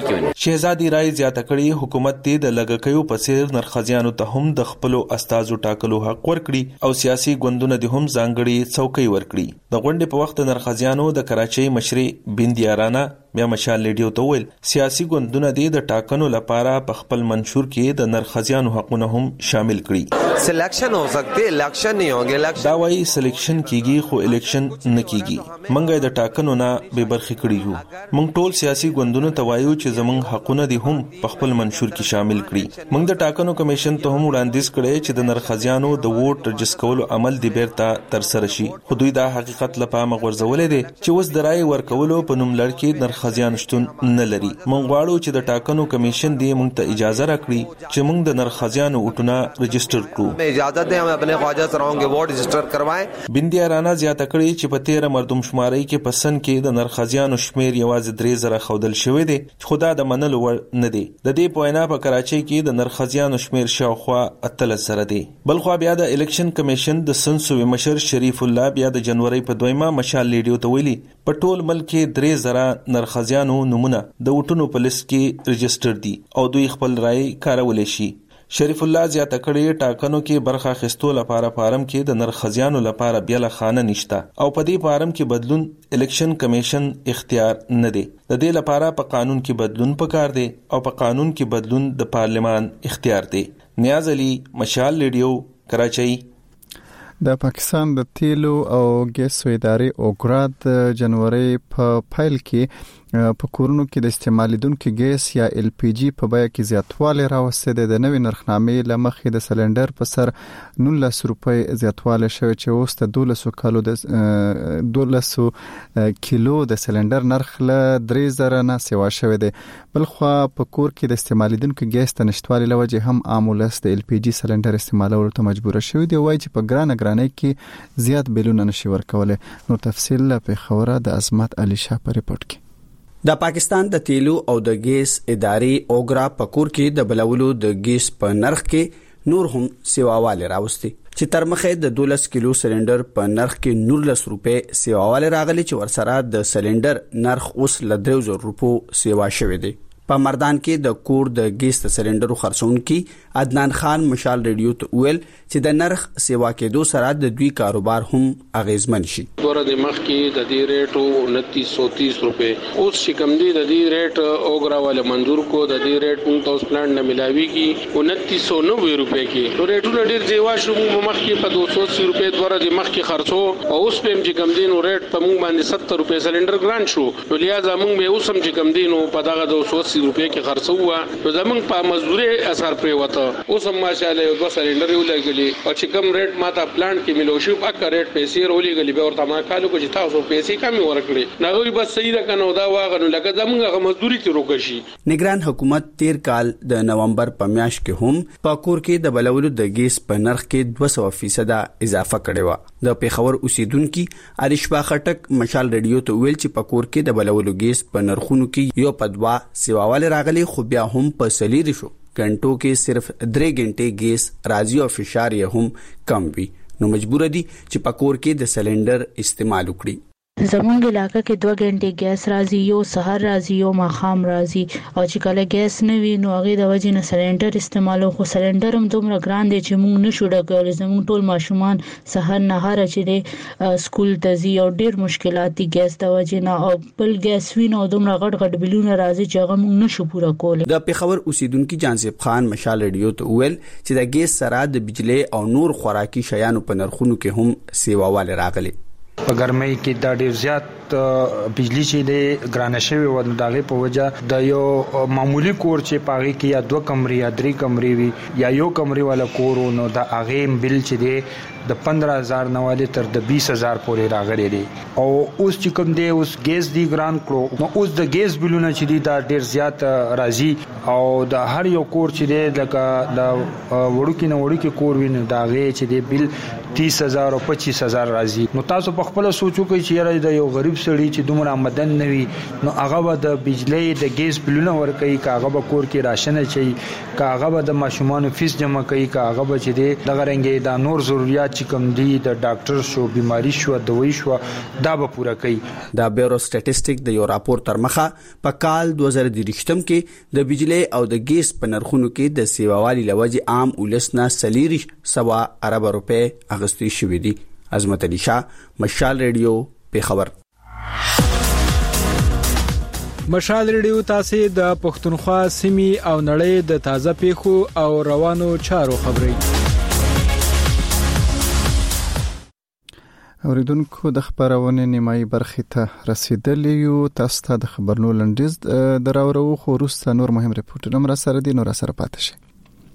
شهزادي رای زیاته کړي حکومت د لګکیو په څیر نرخزیانو ته هم د خپل استازو ټاکلو حق ورکړي او سیاسي ګوندونه د هم ځانګړي څوکۍ ورکړي. د غونډې په وخت نرخزیانو د کراچۍ مشري بندیا رانا بیا مشال لیډیو ته ویل سیاسي ګوندونه د ټاکنو لپاره په خپل منشور کې د نرخزیانو حقونه هم شامل کړي. سلیکشن هو سکتے الیکشن نہیں ہوں گے. دا وایي سلیکشن کیږي خو الیکشن نه کیږي. منګه د ټاکنو نه به برخې کړي یو. موږ ټول سیاسي ګوندونو ته وایو چې زموږ حقونه دي هم په خپل منشور کې شامل کړي. موږ د ټاکنو کمیشن ته هم وړاندیز کړی چې د نرخزیانو د ووټ رجس کولو عمل دی بیرته تر سره شي. خو دوی دا حقیقت لپاره مغورځولې دي چې اوس د رای ورکولو په نوم لړ کې نرخزیان شتون نه لري. موږ غواړو چې د ټاکنو کمیشن دی موږ ته اجازه راکړي چې موږ د نرخزیانو ووټونه رجسټر کړو. اجازه دے ہم اپنے خواجہ سراؤں کے ووٹ رجسٹر کروائیں. بندیا رانا زیاته کړي چې په 13 مردم شماري کې پسند کې د نرخزیانو شمیر یوازې 3000 خودل شوی دی. خدا د منلو ور نه دی. د دې پوینا په کراچۍ کې د نرخزیانو شمیر شاوخوا 1300 دی. بلخو بیا د الیکشن کمیشن د سنسوي مشر شریف الله بیا د جنوري په 2 مشال لیډیو ته ویلي په ټول ملک کې 3000 نرخزیانو نمونه د وټونو په لیست کې رجسټر دي او دوی خپل رائے کارولای شي. شریف الله زیاته کړي ټاکنو کې برخه اخیستو لپاره فارم کې د نرخزیانو لپاره بیل خانه نشته او په دې فارم کې بدلون الیکشن کمیشن اختیار نه دی. د دې لپاره په قانون کې بدلون پکار دی او په قانون کې بدلون د پارلمان اختیار دی. نیاز علي مشال لیډیو کراچۍ. د پاکستان د تیلو او ګیسو ادارې اوګرا د جنوري په فایل کې په کورونو کې د استعمالیدونکو ګیس یا ال پی جی په بیه کې زیاتوالی راوسته د نوې نرخنامې لمخې د سلندر په سر 19 روپۍ زیاتوالی شوی چې اوس د 1200 کیلو د سلندر نرخ له 3000 نه سیوا شوی دی. بلخو په کور کې د استعمالیدونکو ګیس د نشټوالي لوجه هم عامولس د ال پی جی سلندر استعمالولو ته مجبور شوی دی. وایي چې په ګرانه کې زیات بیلونه نشي ورکوله. نو تفصیل په خوره د عظمت علي شاه په ریپورت کې. د پاکستان د تیلو او د ګیس ادارې اوګرا پکور کې د بلولو د ګیس په نرخ کې نور هم سیواواله راوستي چې تر مخه د 12 کیلو سلندر په نرخ کې 19 روپے سیواواله راغلي چې ورسره د سلندر نرخ اوس ل 3000 روپو سیوا شوی دی. په مردان کې د کور د ګیس د سلندرو خرڅونکي عدنان خان مشال ریډیو ته ویل چې د نرخ سیوا کېدو سره د دوی کاروبار هم اغیزمن شي. ور د مخ کې د دې ریټ 2930 روپے اوس چې کم دی د دې ریټ اوګرا والے منظور کو د دې ریټ موږ تاسو پلان نه ملاوي کی 2990 روپے کې نو ریټونه ډیر ځیوا شو مخ کې په 280 روپے ور د مخ کې خرڅو او اوس په چې کم دی نو ریټ په موږ باندې 70 روپے سلندر ګران شو نو لہذا موږ به اوس هم چې کم دی نو په دغه 280 روپے کې خرڅو نو زمونږ په مزدوري اثر پرې وته اوس هم ماشاءالله یو 2 سلندر یو لګلی او چې کم ریټ ماته پلان کې ملو شو پکا ریټ پیسې رولې غلی به ورته ما کالو کو چې تاسو پیسې کم ورکړي نغوی بس صحیح راکنه دا واغنو لکه زمونږه مزدوري ته روکشي. نگران حکومت 13 کال د نومبر په میاشت کې هم په کور کې د بلولو د ګیس په نرخ کې 200% اضافه کړې و. د پیښور اوسیدونکو ارشبا خټک مشال ریډیو ته ویل چې په کور کې د بلولو ګیس په نرخونو کې یو په 2 سیواواله راغلي خو بیا هم په سلیری شو غنټو کې صرف 3 غنټې ګیس راځي او فشار یې هم کم وي نو مجبور دي چې په کور کې د سلندر استعمال وکړي. زمونږ علاقه کې 2 غنټې ګیس راځي یو سحر راځي یو ماخام راځي او چې کله ګیس نه وي نو هغه د وجې نه سلندر استعمالو خو سلندر هم دومره ګران دی چې موږ نشو ډکولی. زموږ ټول ماشومان سحر نهار چې دی سکول ته ځي او ډیر مشکلات دي ګیس د وجې نه او بل ګیس وینو دومره غټ بیلونه راځي چې هغه موږ نشو پوره کولی. د پیښور اوسیدونکو جانسیب خان مشال ریډیو ته ویل چې د ګیس سره د بجلی او نور خوراکي شیانو په نرخونو کې هم سیواواله راغلي. په ګرمۍ کې دا ډیر زیات بجلی چې د ګرانه شوی و دغه په وجه د یو معمولی کور چې پاغي کې یا 2 کمرې یا 3 کمرې وي یا یو کمرې والا کور نو د اغه بل چې دی د 15000 نواله تر د 20000 پورې راغلي دي او اوس چې کوم دی اوس ګیس دی ګران کړو نو اوس د ګیس بلونه چې دی دا ډیر زیات راځي او د هر یو کور چې دی لکه د وړوکی کور ویني دا غي چې دی بل 30000 او 25000 راځي نو تاسو په خپل سوچو کې چې د یو غریب سړی چې دومره آمدن نوي نو هغه به د بجلی د ګیس بلونه ورکوي کاغه به کور کې راشن چي کاغه به د ماشومان فیس جمع کوي کاغه به چې دی دغه رنګي د نور ضرورت چې کوم دی د ډاکټر شو بیماری شو دوايي شو دا به پوره کوي. دا بیورو سټټیسټیک د یو راپور تر مخه په کال 2023 کې د بجلی او د ګیس په نرخونو کې د سیواوالي لوجه عام ولسنا سلیری سوا ارب روپے اغسطی شوې دي. عظمت علي شاه، مشال ریډیو، پیښور. مشال ریډیو تاسو د پښتونخوا سیمې او نړۍ د تازه پیښو او روانو چارو خبري اوریدونکو د خبرونه نیمایي برخه ته رسیدلی یو. تاسو ته د خبرونو لنډیز دراورو خو وروسته نور مهم ریپورتونه را سره دي، نور سره پاتې شي.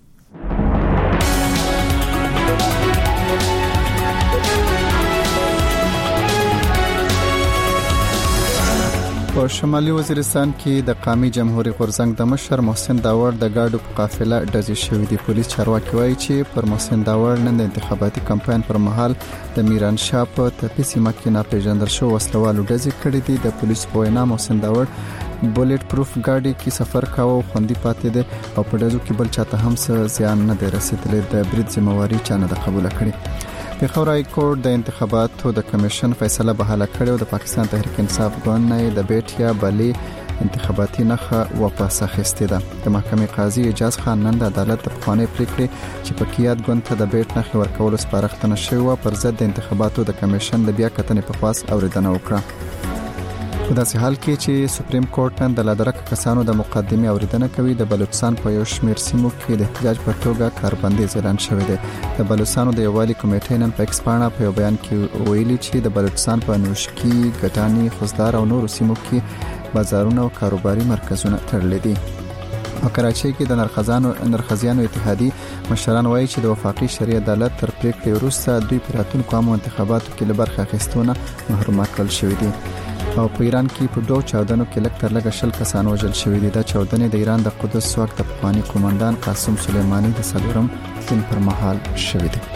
په شمالي وزیرستان کې د قومي جمهوریت غورځنګ د مشر محسن داور د گاډو په قافله ډزې شوې دي. پولیس چارواکي وایي چې پر محسن داور نن د انتخاباتي کمپاین پر مهال د میران شاه په تپې سیمه کې ناپېژندل شو وسلوالو ډزې کړې دي. د پولیس په وینا محسن داور بولټ پروف گاډي کې سفر کاوه او خوندي پاتې دي او په ډزو کې بل چاته هم څه زیان نه دی رسیدلی. د برید ذمہواری چا نه قبول کړي. پیښور های کورټ د انتخاباتو د کمیشن فیصله بحاله کړې او د پاکستان تحریک انصاف ګوند نه د بیټیا بلی انتخاباتي نخښه واپس اخیستې ده. د محکمې قاضي اجاز خان نن د عدالت د پخوانۍ پریکړې چې په کیات ګوند ته د بیټ نخښه ورکول سپارښتنه شوې و پر ضد د انتخاباتو د کمیشن د بیا کتنې په خواست اوریدنه وکړه. په داسې حال کې چې سپریم کورټ نن د لادرک کسانو د مقدمه اوریدنه کوي. د بلوچستان په یو شمېر سیمو کې د احتجاج په توګه کاربندیز اعلان شوی دی. د بلوچستان د یووالي کمیټې نن په ایکسپانا په یو بیان کې ویلي چې د بلوچستان په نوشکی، ګټانی، خوزدار او نورو سیمو کې بازارونه او کاروباري مرکزونه تړلي دي. په کراچۍ کې د نرخزیانو اتحادی مشران وایي چې د وفاقي شرعي عدالت تر پریکړې وروسته دوی په راتلونکو عامو انتخاباتو کې له برخه اخیستونه محروم کړل شوی دي. او په ایران کې په دوه چاودنو کې لږ تر لږه 10 کسان وژل شوي دي. دا چاودنې د ایران د قدس ځواک د پخوانی قومندان قاسم سلیمانی د سلورم سن پر مهال شوي دي.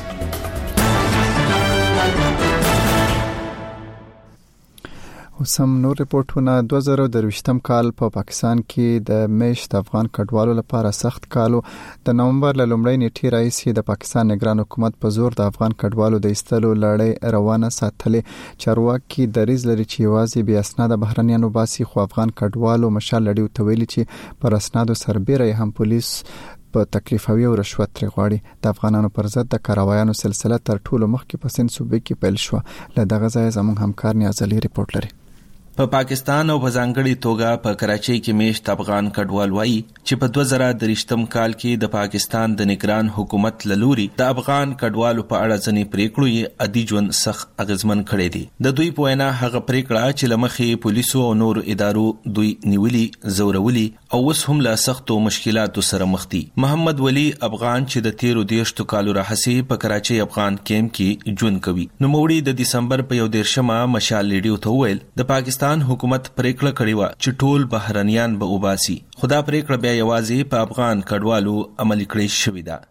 اوسم نور ریپورتونه. 2023م کال په پاکستان کې د میشت افغان کډوالو لپاره سخت کالو. د نومبر له لومړۍ نیټې راهیسې د پاکستان نگران حکومت په زور د افغان کډوالو د ایستلو لړۍ روانه ساتلې. چارواکي دریځ لري چې یوازې بیا اسناد بهرنیانو باسي، خو افغان کډوالو مشال لړیو ته ویلي چې پر اسنادو سربېره هم پولیس په تکلیفوي او رشوت ترې غواړي. د افغانانو پر ضد د کاروایانو سلسله تر ټولو مخکې په سند صوبې کې پیل شو. له دغه ځای زموږ همکار نیاز علي ریپورت لري. په پاکستان او په ځانګړي توګه په کراچۍ کې میشت افغان کډوال وایي چې په 2023م کال کې د پاکستان د نگران حکومت لوري د افغان کډوالو په اړه ځنې پریکړو یې عادي ژوند سخت اغیزمن کړي دي. د دوی په وینا هغه پریکړه چې لمخې پولیسو او نور ادارو دوی نیولي، زورولي او اوس هم له سختو مشکلاتو سره مخ دي. محمد ولی افغان چې د 13 کالو راهیسې په کراچۍ افغان کیمپ کې ژوند کوي، نو موړي د دسمبر په 11مه مشال ریډیو ته ویل د پاکستان حکومت پریکړه کړې و چې ټول بهرنیان به وباسي. خدا پریکړه بیا یوازې په افغان کډوالو عملي کړې شوې ده.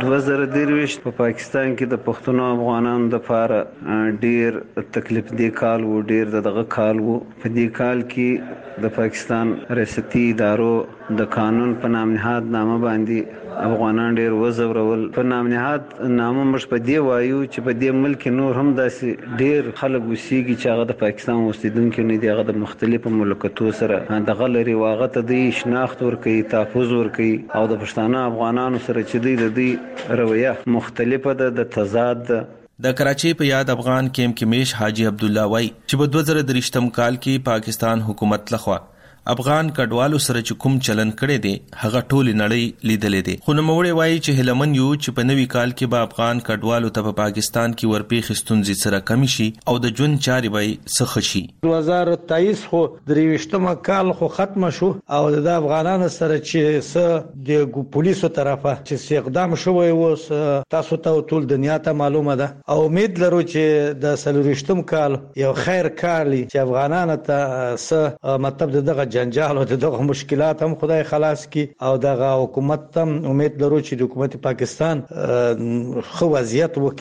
2023 په پاکستان کې د پښتنو افغانانو د لپاره ډیر تکلیف دی کال وو، ډیر دغه کال وو. په دې کال کې د پاکستان ریاستي ادارو د قانون په نام نهاد نامه باندې افغانان ډیر وزورول. په نام نهاد نامه مش په دی وایو چې په دې ملک نور هم داسې ډیر خلک وسیږي چې هغه د پاکستان اوسیدونکو نه دي، هغه د مختلفو مملکتونو سره دغه لري واغه ته د شناخت ورکي، تحفظ ورکي او د پښتانه افغانانو سره چې د رویه مختلفه ده، د تضاد ده. د کراچۍ په یاد افغان کیمپ کې میش حاجی عبد الله وای چې په 2023م کال کې پاکستان حکومت لخوا افغان کډوالو سره چې کوم چلن کړي دي هغه ټول نړۍ لیدلې دي. خو نوموړی وایي چې هلمن یو چې په نوي کال کې به افغان کډوالو ته په پاکستان کې ورپېښ ستونزې سره کم شي او د ژوند چارې به سخت شي. 2023 خو 23م کال خو ختم شو او د افغانانو سره چې س د پولیسو طرفه چې اقدام شوی و تاسو ته ټول دنیا ته معلومه ده او امید لرو چې د 23م کال یو خیر کار لري چې افغانانو ته س مطلب دغه جنجال او دغه مشکلات هم خدای خلاص کی او دغه حکومت هم امید لرو چې د حکومت پاکستان خو وضعیت وکي.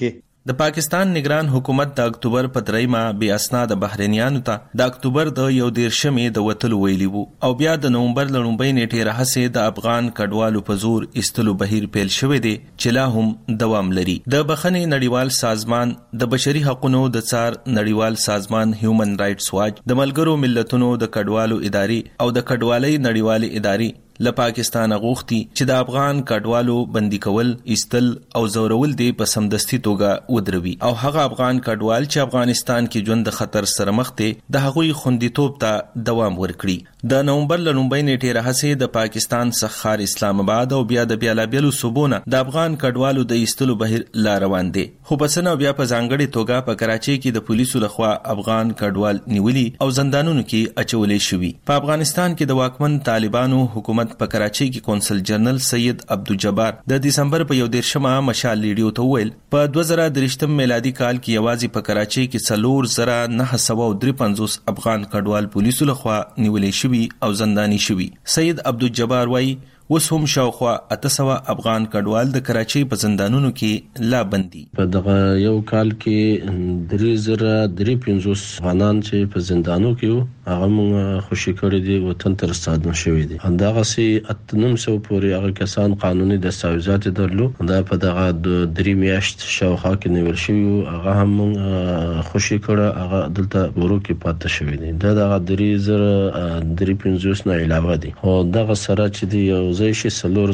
د پاکستان نگران حکومت د اکتوبر په 3 بے اسناد بهرنیانو ته د اکتوبر د 1 د وتلو ویلی وو او بیا د نومبر لړومبۍ نیټه راهسه د افغان کډوالو په زور استلو بهیر پیل شوې دي چې لا هم دوام لري. د بخښنې نړیوال سازمان، د بشري حقوقو د څار نړیوال سازمان هیومن رائټس واچ، د ملګرو ملتونو د کډوالو ادارې او د کډوالۍ نړیوالې ادارې له پاکستان غوښتي چې د افغان کډوالو بندي کول، استل او زورول دی په سمدستي توګه ودروي او هغه افغان کډوال چې افغانستان کې ژوند د خطر سره مخ دي د هغوی خوندیتوب ته دوام ورکړي. د نومبر لومبۍ نیټه راهسه د پاکستان څخه اسلام آباد او بیا د بیلابیلو صوبونه د افغان کډوالو د استلو بهیر لا روان دي. خو پسنه بیا په ځانګړي توګه په کراچۍ کې د پولیسو لخوا افغان کډوال نیولي او زندانونو کې اچولې شوي. په افغانستان کې د واکمن طالبانو حکومت په کراچۍ کې کونسل جنرال سید عبدالجبار د دسمبر په 11 مشال لیډیو ته ویل په 2023 میلادي کال کې یوازې په کراچۍ کې 4953 افغان کډوال پولیسو لخوا نیولې شوي او زنداني شوي. سید عبدالجبار وايي اوس هم شاوخوا 800 افغان کډوال د کراچۍ په زندانونو کې لا بندي. په دغه یو کال کې 3053 افغانان چې په زندانو کې هغه موږ خوشی کړی دي وطن ته راستانه شوی دي. همدغه سي 800 پورې هغه کسان قانوني دستاویزات درلو دا په دغه 3 میاشت شاوخوا کې نیول شوی هغه هم خوشی کړه هغه دلته ورو کې پاتې شوی دي. دا دغه 3053 نه علاوه دي او دغه سره چې دی یو زیشي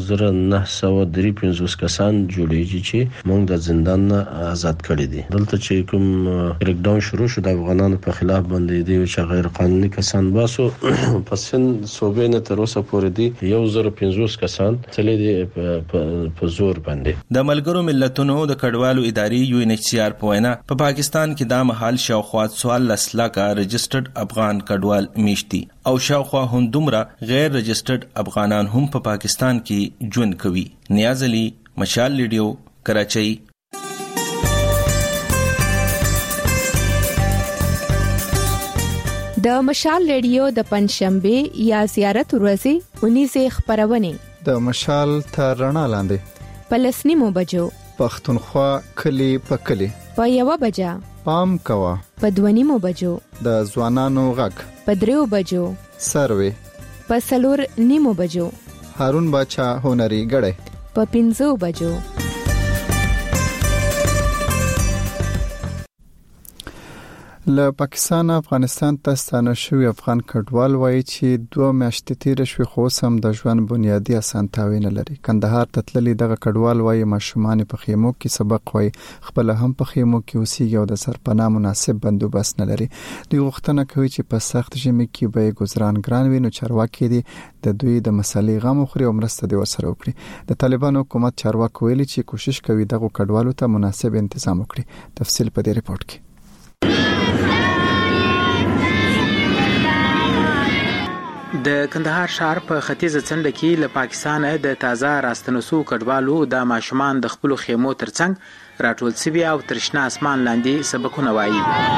4953 کسان جوړیږي چې موږ د زندان آزاد کړی دي. دلته چې کوم کریک ډاون شروع شو د افغانانو په خلاف باندې دی چې غیر قانوني کسان باسو په سن صوبې نه تر اوسه پورې دي 1050 کسان تللی دي په زور باندې. د ملګرو ملتونو د کډوالو ادارې UNHCR په وینا په پاکستان کې دا مهال شاوخوا 14 لکه رجسټرډ افغان کډوال میشتي او شاوخوا هم دومره غیر رجسټرډ افغانان هم په پاکستان کې ژوند کوي. نیاز علي، مشال لیډیو، کراچۍ. د مشال لیډیو د پنځشنبه یا زیارت ورځې 19 خبرونه د مشال تر رڼا لاندې په 9 بجو پښتونخوا کلی په کلی په 1 بجا پام کوا په 2 بجو د ځوانانو غږ په 3 بجو سروي په 4 بجو هارون باچا هنري غړې په 5 بجو. له پاکستان افغانستان ته ستانه شوی افغان کډوال وایي چې 2 میاشتې تیر شوي خو سم د ژوند بنیادی اسانتیاوې نه لري. کندهار ته تللي دغه کډوال وایي ماشومان په خیمو کې سبق وایي، خپل هم په خیمو کې اوسېږي او د سرپناه مناسب بندوبست نه لري. دوی غوښتنه کوي چې په سخت ژمي کې به ګذران ګران وي، نو چارواکي دي د دوی د مسالې غم خوري او مرسته دی ورسره وکړي. د طالبانو حکومت چارواکي ویلي چې کوشش کوي دغه کډوالو ته مناسب تنظیم وکړي. تفصیل په دې ریپورت کې. د کندهار ښار په ختیځه څنډه کې له پاکستانه د تازه راستنسو کډوالو د ماشومان د خپل خیمو ترڅنګ راټول سوي او ترشنا اسمان لاندې سبقونه وایي.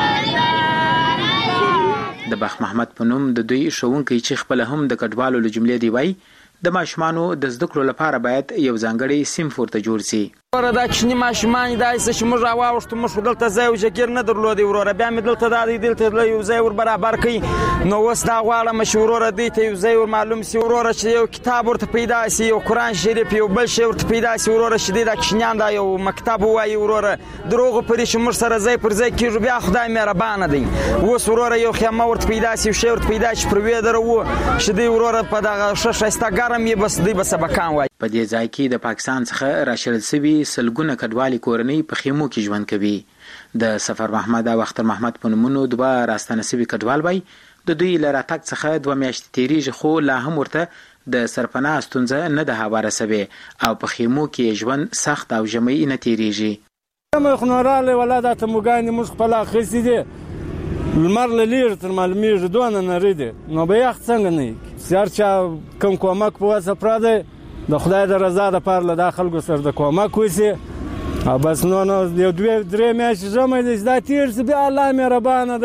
د بخ محمد پنوم د دوی ښوونکي چې خپل هم د کډوالو له جملې دی وایي د ماشومانو د زده کړو لپاره باید یو ځانګړی صنف ورته جوړ شي. دا کښنی ماشومان داسې چې موږ راواوښتو موږ دلته ځای او جګیر نه درلودی وروره بیا مې دلته دا دی دلته یو ځای ور برابر کړي نو اوس دا غواړم چې وروره دوی ته یو ځای ور معلوم شي وروره چې یو کتاب ورته پیدا شي یو قرآن شریف یو بل شی ورته پیدا شي وروره چې دوی دا کښنیان دا یو مکتب ووایي وروره دروغو پرې چې موږ سره ځای پر ځای کېږو بیا خدای مهربانه دی اوس وروره یو خیمه ورته پیدا شي یو شی ورته پیدا شي پر ویدره و چې دوی وروره په دغه ښه ښایسته ګرم یې بس دوی به سبقان وایي. په دې ځای کې د پاکستان څخه راشړل شوي سلګونه کډوالي کورنۍ په خیمو کې ژوند کوي. د سفر محمد او اختر محمد په نومونو دوه راستانه شوي کډوال وایي د دوی له راتګ څخه 2 میاشتې تیریږي خو لا هم ورته د سرپناه ستونزه نه ده هواره شوې او په خیمو کې ژوند سخت او ژمی نه تیریږي. مخ نوراله ولاده ته موګانی مخ په لا خسي دي لمر لیر تر معلومیږي دونه نری دي نو به یخ څنګه نه سیارچا کوم کومک په واسه پراده د خدای د رضا لپاره له داخل سره د کومک وسی او بس نو یو 2-3 میاشتې زموږ د تیر بیا الله مهربانه دی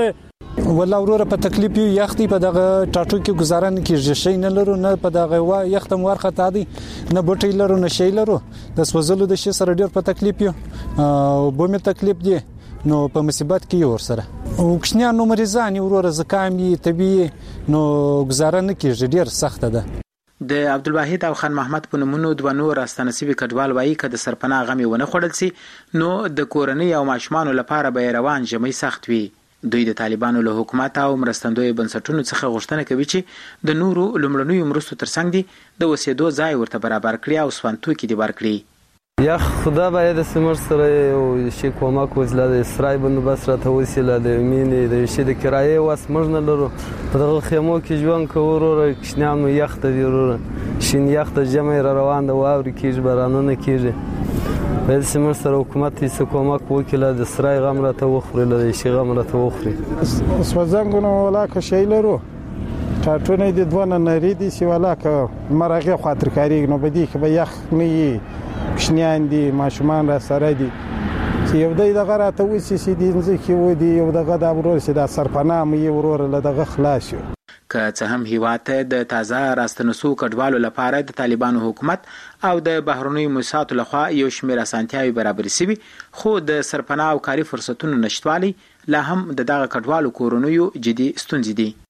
ولا وروره په تکلیف یو یختي په دغه ټاټو کې گزاره نه کیږي شي نه لرو نه په دغه یختم ورخه تادي نه بوټي لرو نه شي لرو د سوزلو د شي سره ډیر په تکلیف یو او بومه تکلیف دی نو په مصیبت کې ور سره او کښنیانو مریضان وروره زکامي طبيعي نو گزاره نه کیږي ډیر سخت ده. د عبدالواحد او خان محمد په نومونو دوه نور راستنصیبي کډوال وایي که د سرپناه غمي ونه خوړل سي نو د کورنۍ او ماشومان لپاره به روان جمعي سخت وي. دوی د طالبانو له حکومت او مرستندوی بنسټونو څخه غوښتنه کوي چې د نورو لومړنیو مرستو ترڅنګ دي د وسیدو ځای ورته برابر کړي او سوانتو کې دي ورکړي. یا خدا باید سمر سره او شي کومک وزله د اسرای بندوبست راته وسیله د مینې د شي د کرایې واس موږ نه لرو په دغه خیمو کې ژوند کوو وروره کښنیانو یخت دی وروره شین یخت جمع را روان د واورې کېږي بارانونه کېږي باید سمر سره حکومت هیڅ کومک وکړي د اسرای غم راته وخوري د شي غم راته وخوري. سوځنګونو ولاکه شي لرو ټاټونه د دوه نری دي سی ولاکه مرغه خاطر کاری نو بدی کې به یخ نه کښنیان دي ماشومان را سره دي چې یو دغه راته وسی سي دي ځکه و دي یو دغه د ورور سي د سرپناه مې ورور له دغه خلاص شو. که څه هم هیواد د تازه راستنسو کډوالو لپاره د طالبانو حکومت او د بهرنۍ موسساتو لخوا یو شمېر اسانتیاوې برابر شوي خو د سرپناه او کاري فرصتونو نشټوالي لا هم د دغه کډوالو کورنیو جدي ستونزې دي.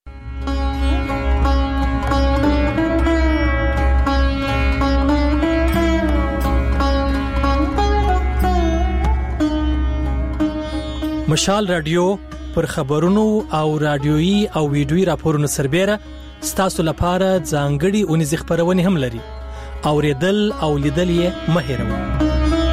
مشال رادیو پر خبرونو او رادیويي او ویډیويي راپورونو سربېره ستاسو لپاره ځانګړي اونیزې خبرونه هم لري. اوریدل او لیدل یې مه هېروئ.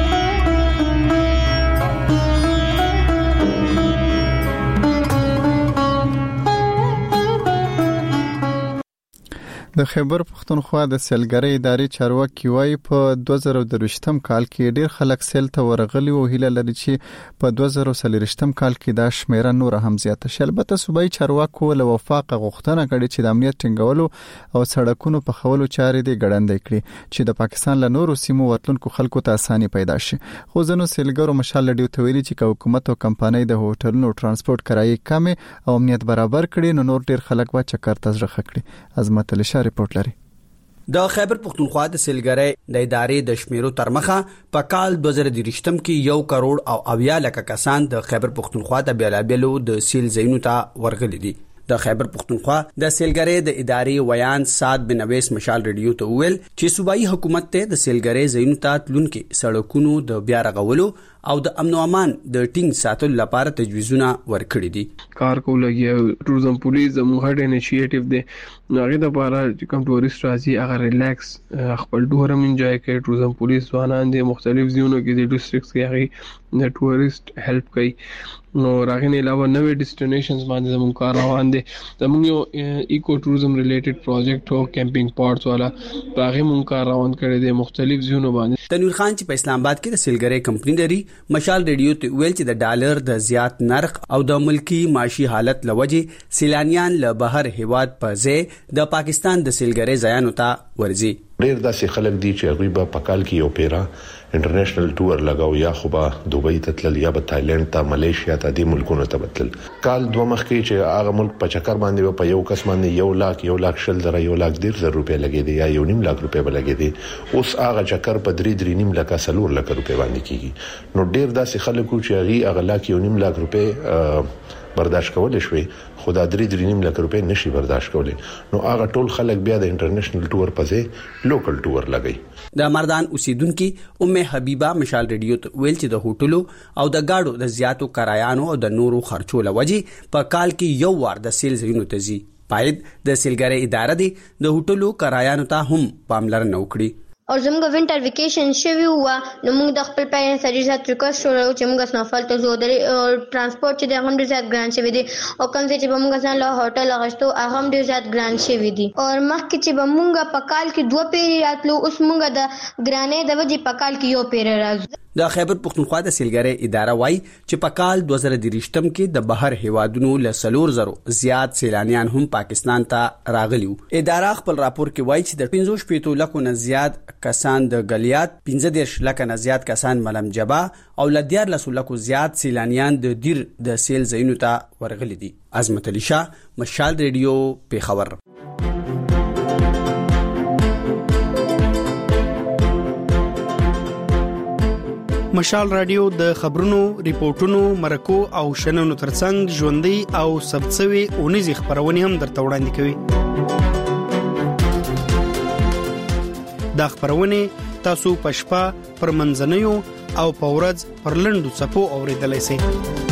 د خیبر پښتونخوا د سیلګرۍ ادارې چارواکي وايي په 2023م کال کې ډېر خلک سیل ته ورغلي او هیله لري چې په 2023م کال کې دا شمیره نور هم زیاته شي. البته صوبایي چارواکو له وفاق غوښتنه کړې چې د امنیت ټینګولو او سړکونو په خولو چارې دې ګړندې کړي چې د پاکستان له نورو سیمو وتلونکو خلکو ته اساني پیدا شي. خو ځینو سیلګرو مشال لډیو ته ویلي چې حکومت او کمپنۍ د هوټلونو ترانسپورت کرایې کمې او امنیت برابر کړي نو نور ډېر خلک وا چکر ته ځړخ کړي. عظمت الله ریپورت لري. د خیبر پښتونخوا د سیلګرۍ د ادارې د شمیرو ترمخه په کال 2023م کې 1 کروڑ او 80 لک کسان د خیبر پښتونخوا د بیلابلو د سیل زینو ته ورغلي دي. د خیبر پښتونخوا د سیلګرۍ د ادارې ویان سعد بن اویس مشال ریډیو ته ویل چې صوبایي حکومت ته د سیلګرۍ زینو ته تلونکو سړکونو د بیا رغولو او د امن او امان د ټینګ ساتلو لپاره تجویزونه ورکړي دي. کار کولګي ټوریزم پولیس زموږ هډ انیشیټیو دی هغه د لپاره کوم ټوریست راځي هغه ریلیکس خپل ډورم انجوای کوي. ټوریزم پولیس ځوانان دي مختلف ځایونو کې د ډیسټریکټس کې هغه د ټوریست هیلپ کوي. نو راغنی علاوه نوې ډیسټینیشنز باندې زموږ کار روان دي. زموږ یو ایکو ټوریزم ریلیټډ پروجیکټ هو کیمپینګ پارټس والا هغه مونږ کار روان کړی دی مختلف ځایونو باندې. تنویر خان چې په اسلام آباد کې د سیلګرۍ کمپنی لري مشال ریډیو ته ویل چې د ډالر د زیات نرخ او د ملکی معاشي حالت لوجه سیلانیان له بهر هیواد په ځای د پاکستان د سیلګرۍ ځایانو ته ورځي. ډېر داسې خلک دي چې هغه په پکال کې یو پیرا انټرنیشنل ټور لگاو یا خو به دوبۍ ته تلل یا به تایلند ته ملیشیا ته د ملکونو ته تلل. کال دوه مخ کې چې هغه ملک په چکر باندې په یو کس باندې 1 لک شل زره 1,10,000 روپے لګي دي یا 1.5 لک روپے به لګي دي. اوس هغه چکر په 3.5 لک 4 لک روپے باندې کیږي. نو ډېر داسې خلکو چې هغه لک 1.5 لک روپے برداشت کولای شوی خو دا 3.5 لک روپے نشي برداشت کولای. نو هغه ټول خلک بیا د انټرنیشنل ټور په ځای لوکل ټور لګي. د مردان اوسیدونکو حبیبه مشال ریډیو ته ویل چې د هوټلو او د گاډو د زیاتو کرایانو او د نورو خرچو لوجه په کال کې یو وار د سیل زینو ته زی پاید د سیلګرۍ ادارې د هوټلو کرایانو ته هم پاملرنه وکړي. اور زموږ وینټر ویکیشن شوی و نو موږ د خپل پیرنټس سره ځات ریکوست وکړو چې موږ سنوفال ته زو درې ترانسپورت چې د هم ډیر زیات ګران شوی دی او کوم چې به موږ ځان له هوټل اغشتو هغه هم ډیر زیات ګران شوی دی. او مخکې چې به موږ په کال کې 2 پیری راتلو اوس موږ د ګرانې د وجې په کال کې یو پیری راځو. د خیبر پختونخوا د سیلګری اداره وایي چې په کال 2023 کې د بهر هیوادونو له 4,000 زیات سیلانیان هم پاکستان ته راغلي. اداره خپل راپور کې وایي چې د 15 لکو نه زیات کسان د غلیات، 15 لکه نه زیات کسان ملم جبا او ل 14 لکو زیات سیلانیان د دیر د سیل ځایونو ته ورغلي دي. عظمت علي شاه، مشال ریډیو، پیښور. مشال رادیو د خبرونو، ریپورتونو، مرکو او شننو ترڅنګ ژوندۍ او ثبتسوي اونیزي خبرونه هم درته وړاندې کوي. دا خبرونه تاسو په شپه، پر منځنیو او په ورځ پر لنډو څپو اوریدلای شئ.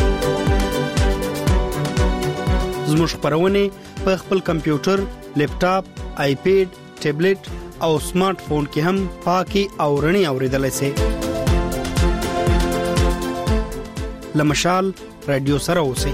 زموږ خبرونه په خپل کمپیوټر، لیپټاپ، آیپیډ، ټابلیټ او سمارټ فون کې هم پاکي او رڼي اوریدلای شئ. لمشال رادیو سره اوسئ.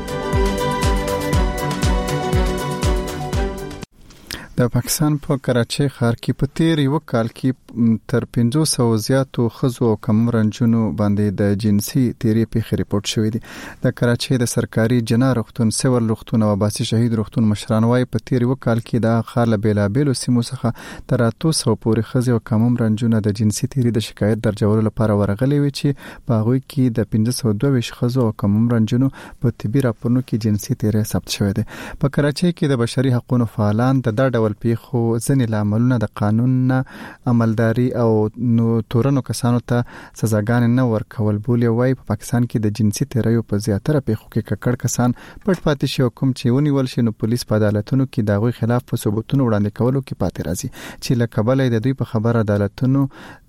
د پاکستان په کراچۍ ښار کې په تیر یو کال کې تر 500 زیاتو ښځو او کم رنجونو باندې د جنسي تیری پیښې ریپورت شوې دي. د کراچۍ د سرکاري جنا روغتون، سیول روغتون او عباسي شهید روغتون مشران وايي په تیر یو کال کې د ښار له بیلابېلو سیمو څخه تر 800 پورې ښځې او کم رنجونه د جنسي تیری د شکایت درجولو لپاره ورغلي وي چې په هغه کې د 522 ښځو او کم رنجونو په طبي راپورونو کې جنسي تیری ثبت شوی دی. په کراچۍ کې د بشري حقوقو فعالان د ډول پیښو ځینې لاملونه د قانون نه عملداري او نو تورنو کسانو ته سزاګانې نه ورکول بولي. وایي په پاکستان کې د جنسي تیریو په زیاتره پیښو کې ککړ کسان پټ پاتې شي او کوم چې ونیول شي نو پولیس په عدالتونو کې د هغوی خلاف په ثبوتونو وړاندې کولو کې پاتې راځي چې له کبله د دوی په خبر عدالتونو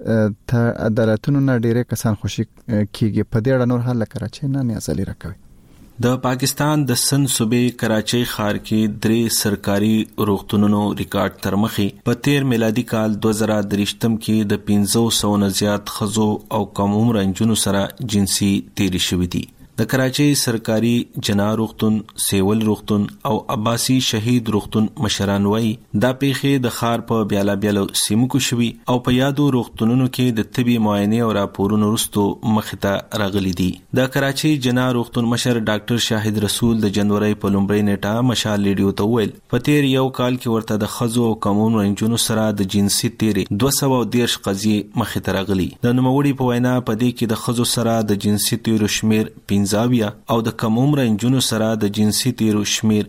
نه ډېر کسان خوشي کیږي. په دې اړه نور حال کراچۍ نه نیازلي راکوي. د پاکستان د سند صوبې کراچۍ ښار کې 3 سرکاري روغتونونو ریکارډ تر مخې په تیر میلادي کال 2023 کې د 500 نه زیات ښځو او کم عمر نجونو سره جنسي تیری شوې دي. د کراچۍ سرکاري جنا روغتون، سیول روغتون او عباسي شهید روغتون مشران وایي دا پیښې د ښار په بیلابېلو سیمو کې شوي او په یادو روغتونونو کې د طبي معاینې او راپورونو وروسته مخې ته راغلي دي. د کراچۍ جنا روغتون مشر ډاکټر شاهد رسول د جنوري په لومړۍ نیټه مشال ریډیو ته وویل په تیر یو کال کې ورته د ښځو او کم عمر نجونو سره د جنسي تیری 213 قضیې مخې ته راغلي. د نوموړي په وینا په دې کې د ښځو سره د جنسي تیرو شمیر 15 او د کم عمر نجونو سره د جنسي تیرو شمیر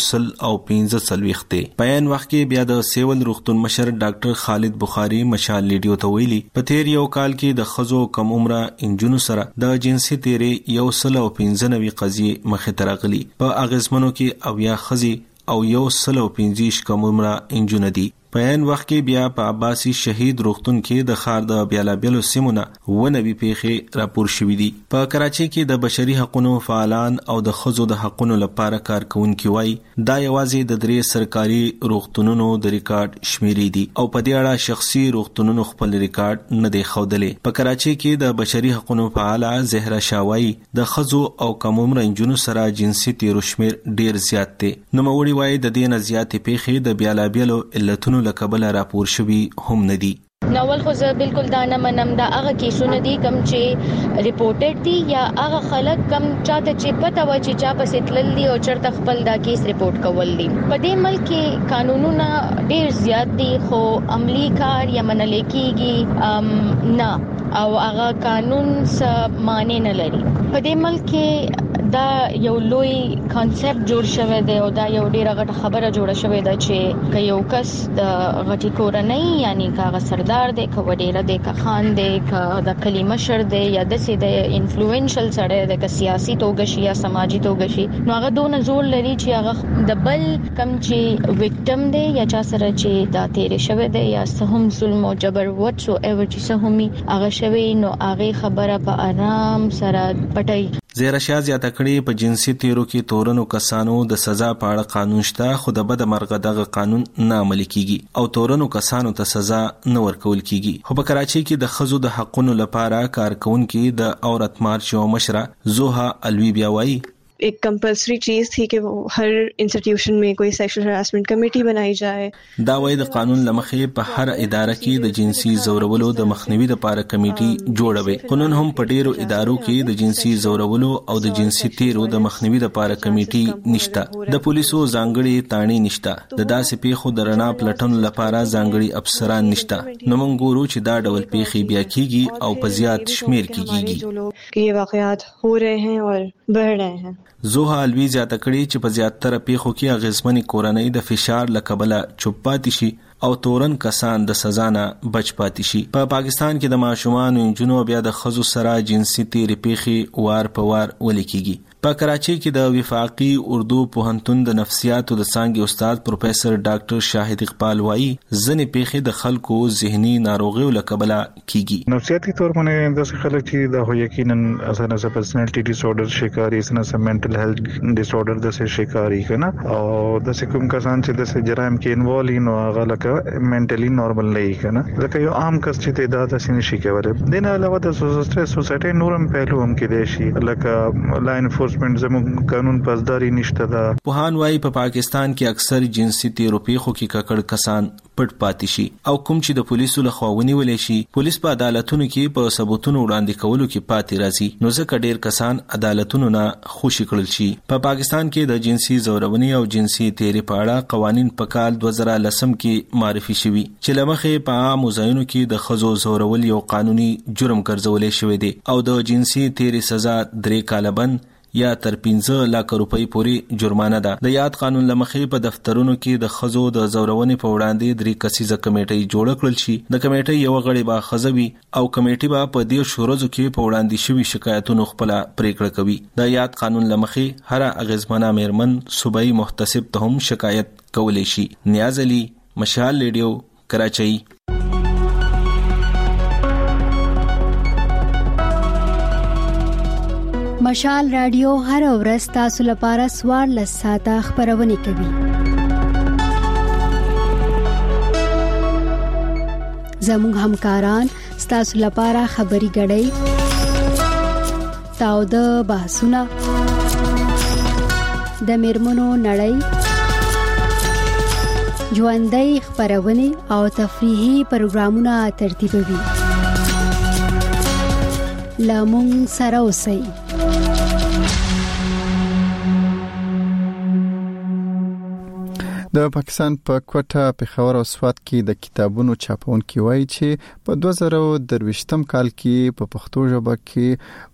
145 دی. په عین وخت کې بیا د سیول روغتون مشر ډاکټر خالد بخاری مشال ریډیو ته ویلي په تیر یو کال کې د ښځو کم عمر نجونو سره د جنسي تیری 195 قضیې مخې ته راغلي. په اغیزمنو کې 90 ښځې او 115 کم عمر نجونه دي. په عین وخت کې بیا په عباسي شهید روغتون کې د ښار د بیلابېلو سیمو نه 90 پیښې راپور شوې دي. په کراچۍ کې د بشري حقوقو فعالان او د ښځو د حقوقو لپاره کارکونکي وایي دا یوازې د 3 سرکاري روغتونونو د ریکارډ شمیرې دي او په دې اړه شخصي روغتونونو خپل ریکارډ نه دی ښودلې. په کراچۍ کې د بشري حقوقو فعاله زهرا شاوایی د ښځو او کم عمر نجونو سره جنسي تیرو شمیر ډیر زیات دی. نوموړي وایي د دې نه زیاتې پیښې د بیلابېلو علتونو لکبل راپور شوي هم نه دي. ناول خو زه بالکل دا نه منم دا هغه کیسونه دي کم چې ریپورټډ دي یا هغه خلک کم چاته چې پته و چې چا پسې تلل دي او چرته خپل دا کیس ریپورټ کول دي. په دې ملک کې قانونونه ډیر زیات دي خو عملی کار یا منل کېږي نه او هغه قانون څه معنی نه لري. په دې ملک کې دا یو لوی کانسپټ جوړ شوی دی او دا یو ډیره غټه خبره جوړه شوې ده چې که یو کس د غټي کورنۍ یعنی کاغه سردار دی، که وډیره دی، که خان دی، که د کلی مشر دی یا داسې د انفلوئنشل سړی دی، که سیاسي توګه شي یا سماجي توګه شي، نو هغه دونه زور لري چې هغه د بل کم چې وکټم دی یا چا سره چې دا تیرې شوی دی یا څه هم ظلم او جبر وټ سو ایور چې څه هم هغه شوی نو هغه خبره په آرام سره پټي. زهرا شاه زیاته کړې په جنسي تیرو کې تورنو کسانو د سزا په اړه قانون شته خو د بد مرغه دغه قانون نه عملي کیږي او تورنو کسانو ته سزا نه ورکول کیږي. خو په کراچۍ کې د ښځو د حقوقو لپاره کارکونکي د عورت مارچ او مشره زوها الوی بیا وایي एक कंपल्सरी चीज़ थी कि वो हर इंस्टीट्यूशन में कोई सेक्सुअल हरासमेंट कमेटी बनाई जाए। دا وایي د قانون لمخې په هر اداره کې د جنسي زورولو د مخنیوي لپاره کمیټي جوړوي. قانون هم په ډیرو ادارو کې د جنسي زورولو او د جنسي تیرو د مخنیوي لپاره کمیټي نشته. د پولیسو ځانګړي تانی نشته. د داسې پیښو د رڼا پلټنو لپاره ځانګړي افسران نشته. نو موږ ګورو چې دا ډول پیښې بیا کیږي او په زیات شمیر کې کیږي. یہ واقعات ہو رہے ہیں اور بڑھ رہے ہیں. زوها الوی زیاته کړي چې په زیاتره پیښو کې اغیزمنې کورنۍ د فشار لکبله چوپ پاتې شي او تورن کسان د سزا نه بچ پاتې شي. په پاکستان کې د ماشومان او جنونو بیا د خزو سره جنسي تیری پیښې وار په وار ولیکيږي. په کراچۍ کې د وفاقي اردو پوهنتون د نفسیاتو د څانګې استاد پروفیسور ډاکټر شاهد اقبال وایي ځنې پیښې د خلکو ذهني ناروغیو لکبله کیږي. نفسیاتي تور باندې د خلک چې د یقینا اسانه سره پرسنالټي ډیس آرډر شکاري اسانه سره منټل هیلث ډیس آرډر د شکاري کنه او د کوم کسان چې د جرایم کې انوالو نو هغه لکه منټلی نورمال نه وي کنه لکه یو عام کس چې تعداد اسینه شي کوي. د نه علاوه د سوسایټي نورم پهلو هم کې دي شي لکه لاین زموږ قانون پاسداري نشته ده. پوهان وايي په پاکستان کې اکثر جنسي تیرو پیښو کې ککړ کسان پټ پاتې شي او کوم چې د پولیسو لخوا ونیول شي پولیس په عدالتونو کې په ثبوتونو وړاندې کولو کې پاتې راځي. نو ځکه ډیر کسان عدالتونو نه خوشي کړل شي. په پاکستان کې د جنسي زورونې او جنسي تیری په اړه قوانين په کال 2010 کې معرفي شوي چې لمخې په عام ځایونو کې د خزو زورول یو قانوني جرم ګرځولې شوی دی او د جنسي تیری سزا 3 کاله بند یا تر 15 لک روپۍ پورې جرمانه ده. د یاد قانون لمخې په دفترونو کې د خزو د زورونې په وړاندې 3 کسیزه کمیټې جوړ کړل شي. د کمیټې یو غړی به خزوي او کمیټې به په دې شورزو کې په وړاندې شوي شکایتونو خپل پریکړه کوي. د یاد قانون لمخې هر اغیزمنه میرمن صوبایي محتسب ته هم شکایت کولی شي. نیاز علي، مشال ریډیو، کراچۍ. مشال رادیو هر ورځ تاسو لپاره 14 ساعته خبرونه کوي. زموږ همکاران تاسو لپاره خبري غړي تاو د بحثونه د میرمنو نړۍ ژوندۍ خبرونه او تفریحي پروګرامونه ترتیبوي. لامون سره اوسئ. د پاکستان په کوټه پېښور او سوات کې د کتابونو چاپونکي وایي چې په 2023م کال کې په پښتو ژبه کې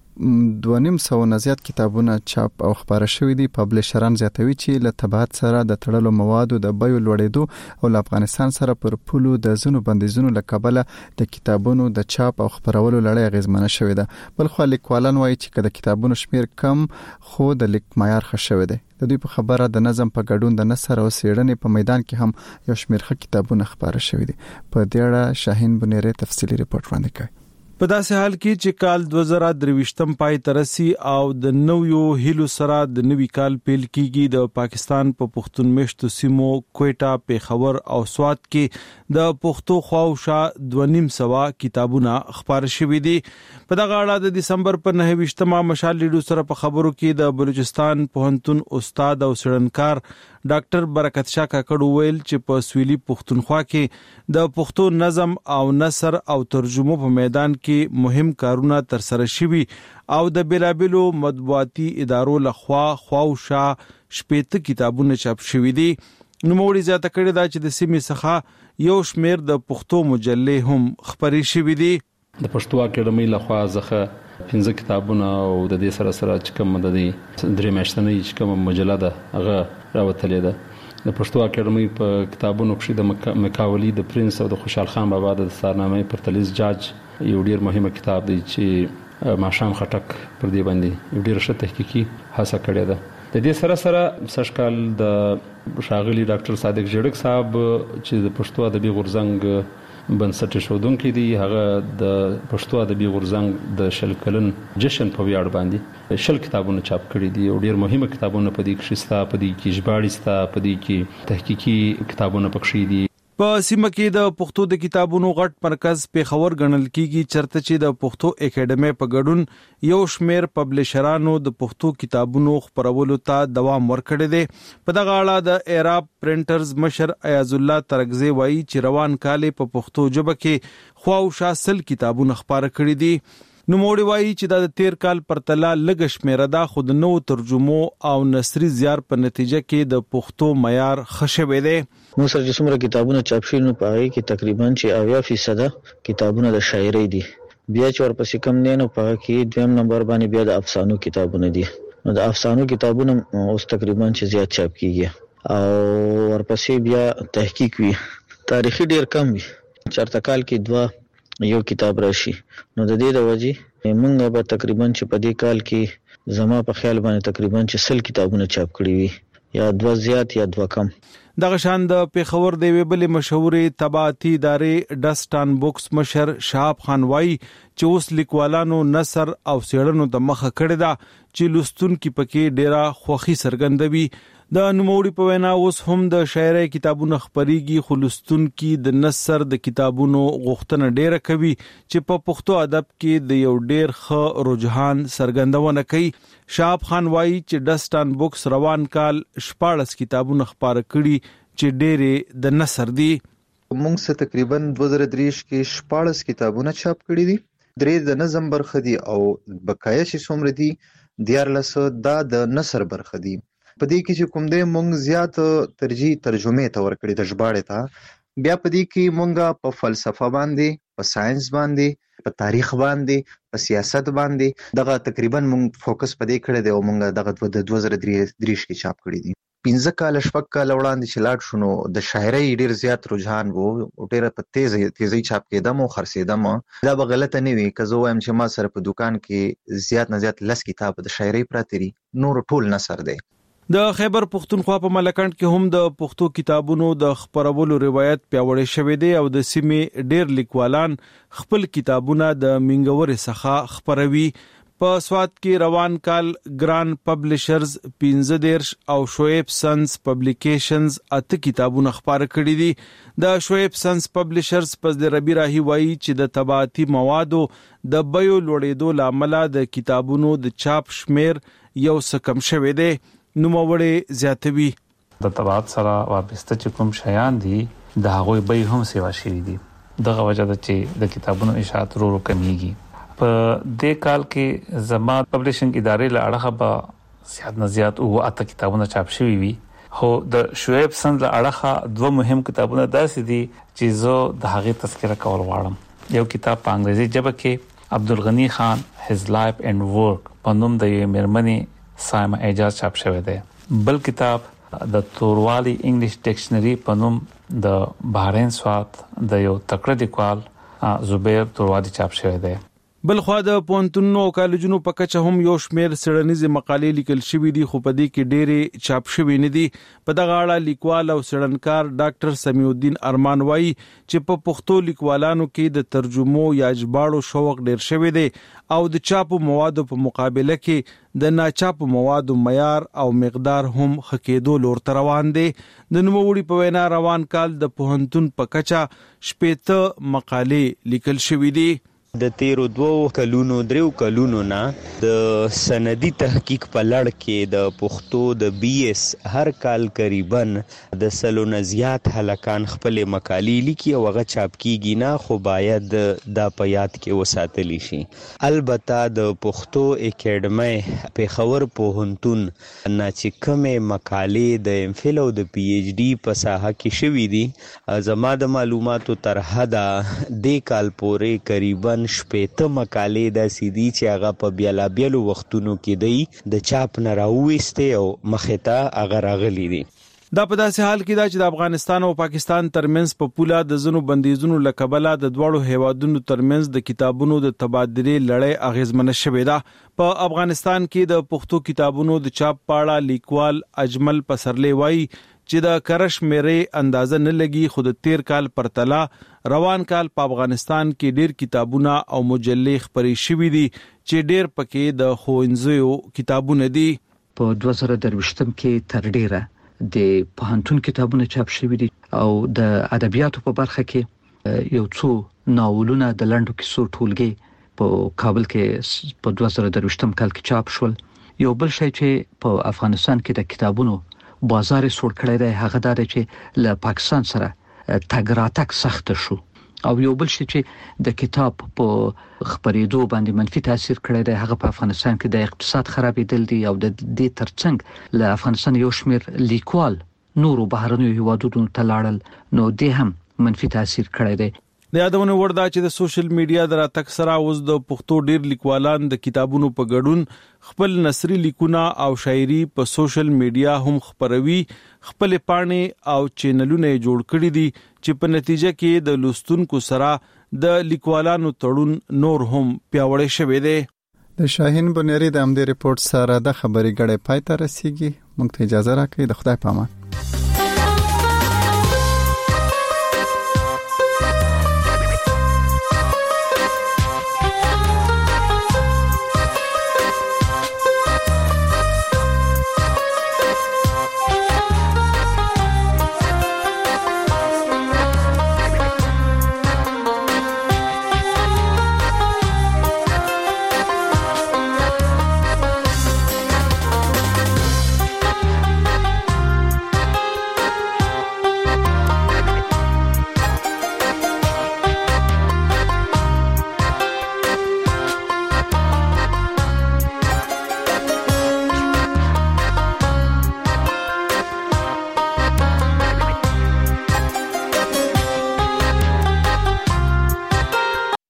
2.5 نه زیات کتابونه چاپ او خبره شوې دي. پبلشران زیاتوي چې له تبعات سره د تړلو موادو د بیو لوړېدو او افغانستان سره پر پولو د زونو بندیزونو لکبله د کتابونو د چاپ او خبرولو لړۍ اغیزمنه شوې ده. بلخو لیکوالان وایي چې د کتابونو شمیر کم خو د لیک معیار ښه شوی دی. د دوی په خبره د نظم په ګډون د نثر او څېړنې په میدان کې هم یو شمیر ښه کتابونه خبره شوي دي. په دې اړه شاهین بنيري تفصیلی رپورټ وړاندې کوي. په داسې حال کې چې کال 2023م پای ترسي او د نویو هیلو سره د نوي کال پیل کیږي، د پاکستان په پښتون مشتو سیمو کوټه، پېښور او سوات کې د پښتو خواوشا 2.5 کتابونه خبر شوي دي. په دغه اړه د دسمبر په 9مه مشال لیډو سره په خبرو کې د بلوچستان پوهنتون استاد او څېړنکار ډاکټر برکت شاه کاکړ ویل چې په سویلي پښتونخوا کې د پښتو نظم او نثر او ترجمو په میدان کې مهم کارونه تر سره شوي او د بیلابلو مطبوعاتي ادارو لخوا خواوشا 80 کتابونه چاپ شوي دي. نوموړي زیاته کړې ده چې د سیمې څخه یو شمیر د پښتو مجلې هم خبري شوي دي. د پښتو اکیډمۍ لخوا ځخه 15 کتابونه او د دې سره چې کوم د دې درې میاشتنۍ چې کوم مجله ده هغه راوتلې ده. د پښتو اکیډمۍ په کتابونو کې د مکاولی د پرنس او د خوشحال خان بابا د دستارنامې پرتلیز جاج یو ډیر مهمه کتاب دی چې ماشام خټک پر دې باندې یو ډیر ښه تحقیقي هڅه کړې ده. د دې سره سشکال د شاغلی ډاکټر صادق جړک صاحب چې د پښتو ادبي غورځنګ بنسټ شودونکو دی، هغه د پښتو ادبي غورځنګ د شل کلن جشن په ویاړ باندې شل کتابونه چاپ کړي دي او ډیر مهمه کتابونه په دې کې شته، په دې کې ژباړې شته، په دې کې تحقیقي کتابونه پکښې دي. په سیمه کې د پښتو د کتابونو غټ مرکز پیښور ګڼل کیږي چرته چې د پښتو اکیډمي په ګډون یو شمیر پبلشرانو د پښتو کتابونو خپرولو ته دوام ورکړی دی. په دغه اړه د ایراب پرنټرز مشر ایاز الله ترغزی وایي چې روان کال په پښتو ژبه کې خواوشا 100 کتابونه خپاره کړي دي. نوموړي وایي چې د تیر کال پرتله لږ شمیره ده، خو د نوو ترجمو او نثري زیار په نتیجه کې د پښتو معیار ښه شوی دی. موږ سره چې څومره کتابونه چاپ شوي نو په هغې کې تقریبا چې 80% کتابونه د شاعرۍ دي. بیا چې ورپسې کم دی نو په هغه کې دویم نمبر باندې بیا د افسانو کتابونه دي. نو د افسانو کتابونه اوس تقریبا چې زیات چاپ کیږي او ورپسې بیا تحقیق وي. تاریخي ډیر کم وي، چرته کال کې 2 یو کتاب راشي. نو د دې د وجې موږ به تقریبا چې په دې کال کې زما په خیال باندې تقریبا چې 100 کتابونه چاپ کړي وي، یا 2 زیات یا 2 کم. دغه شان د پیښور د ویبلې مشهورې طباعتي ادارې ډسټان بوکس مشر شهاب خان وایي چې اوس لیکوالانو نثر او څېړنو ته مخه کړې ده چې لوستونکي پکې ډیره خوښي څرګندوي. د نوموړي په وینا اوس هم د شاعرۍ کتابونه خپريږي، خو لوستونکي د نثر د کتابونو غوښتنه ډیره کوي چې په پښتو ادب کې د یو ډیر ښه رجحان څرګندونه کوي. شهاب خان وایي چې ډسټان بوکس روان کال 14 کتابونه خپاره کړي چې ډېرې د نثر دي. موږ سره تقریبا 2023 کې 14 کتابونه چاپ کړي دي. 3 د نظم برخه دي او بقایا چې څومره دي 14 دا د نثر برخه دي. په دې کې چې کوم دی موږ زیات ترجیح ترجمه ته ورکړي د ژباړې ته. بیا په دې کې موږ په فلسفه باندې، په ساينس باندې، په تاریخ باندې، په سیاست باندې دغه تقریبا موږ فوکس په دې کړی دی او موږ دغه د 2023 کې چاپ کړی دي. 15 کال شپږ کال وړاندې چې لاړ شو نو د شاعرۍ ډیر زیات رجحان وو، ډیر په تیزی چاپ کېدم او خرڅېدم. دا به غلطه نه وي که زه وایم چې ما سره په دکان کې زیات نه زیات 10 کتاب د شاعرۍ پراته دي، نور ټول نثر دی. د خیبر پښتونخوا په ملکند کې هم د پښتو کتابونو د خپرولو روایت پیاوړی شوی دی او د سیمې ډیر لیکوالان خپل کتابونه د منګورې څخه خپروي. په سواد کې روان کال ګران پبلشرز 15 او شعیب سنس پبلیکیشنز 8 کتابونه خپاره کړي دي. د شعیب سنس پبلشرز پس د ربی راهی وایي چې د طباعتي موادو د بیو لوړېدو لامل د کتابونو د چاپ شمیر یو څه کم شوی دی. نوموړي زیاتوي د طباعت سره وابسته چې کوم شیان دي د هغوی به هم سیوا شي دي. دغه وجه ده چې د کتابونو اشاعت ورو کمیږي. په دې کال کې زما پبلشنګ ادارې له اړخه به زیات نه زیات او 8 کتابونه چاپ شوي وي، خو د شعیب سند له اړخه 2 مهم کتابونه داسې دي چې زه د هغې تذکره کول غواړم. یو کتاب په انګریزي ژبه کې عبدالغنی خان His Life and Work په نوم د یوې مېرمنې سایمه اعجاز چاپ شوی دی. بل کتاب د توروالی انګلیش ډکشنری په نوم د بحرین سوات د یو تکړه لیکوال زبیر توروالی چاپ شوی دی. بل خو د پونتونو او کالجونو په کچه هم یو شمیر څېړنیزې مقالې لیکل شوې دي، خو په دې کې ډېرې چاپ شوې نه دي. په دغه اړه لیکوال او څېړنکار ډاکټر سمیع الدین ارمان وایي چې په پښتو لیکوالانو کې د ترجمو یا ژباړو شوق ډېر شوی دی او د چاپو موادو په مقابله کې د ناچاپو موادو معیار او مقدار هم ښه کېدو لور ته روان دی. د نوموړي په وینا روان کال د پوهنتون په کچه 80 مقالې لیکل شوې دي. د تیرو 2 کلونو 3 کلونو نه د سندي تحقیق په لړ کې د پښتو د BS هر کال قریبا د سلونه زیات هلکان خپل مقالې لیکي او هغه چاپ کیږي نه، خو باید د پیات کې وساتلی شي. البته د پښتو اکیډمي پیښور پوهنتون نه چې کومه مقالې د MPhil او د PhD په ساحه کې شوي دي، زما د معلوماتو تر حده د کال پورې قریبا 80 مقالې داسې دي چې هغه په بیلابیلو وختونو کې دی د چاپ نه راوېستې او مخې ته هغه راغلي دي. دا په داسې حال کې ده چې د افغانستان او پاکستان ترمنځ په پوله د ځینو بندیزونو له کبله د دواړو هیوادونو ترمنځ د کتابونو د تبادلې لړۍ اغیزمنه شوې ده. په افغانستان کې د پښتو کتابونو د چاپ په اړه لیکوال اجمل پسرلی وایي چې د کرش مېرې اندازه نه لګي، خو د تیر کال پرتله روان کال په افغانستان کې ډیر کتابونه او مجلې خپرې شوي دي چې ډیر پکې د ښوونځیو کتابونه دي. په 2023 کې تر ډیره د پوهنتون کتابونه چاپ شوي دي او د ادبیاتو په برخه کې یو څو ناولونه د لنډو کیسو ټولګي په کابل کې په 2023 کال کې چاپ شول. یو بل شی چې په افغانستان کې د کتابونو بازار سوړ کړی دی هغه دا چې له پاکستان سره تګ راتګ سخت شو او یو بل شی چې د کتاب په خبرېدو باندې منفي تاثیر کړی دی هغه په افغانستان کې د اقتصاد خرابېدل دي او د دې ترڅنګ له افغانستان یو شمېر لیکوال نورو بهرنیو هیوادونو ته لاړل نو دې هم منفي تاثیر کړی دی. د یادونه وردا چې د سوشل میډیا د راتګ سره اوس د پښتو ډیر لیکوالان د کتابونو په ګډون خپل نثري لیکونه او شاعري په سوشل میډیا هم خپروي، خپل پاڼې او چینلونه جوړ کړي دي چې په نتیجه کې د لوستونکو سره د لیکوالانو تړون نور هم پیاوړی شوی دی. د شاهین بنيري د امدې ریپورت سره د خبري غړې پای ته رسیدي. موږ ته اجازه راکړئ. د خدای په امان.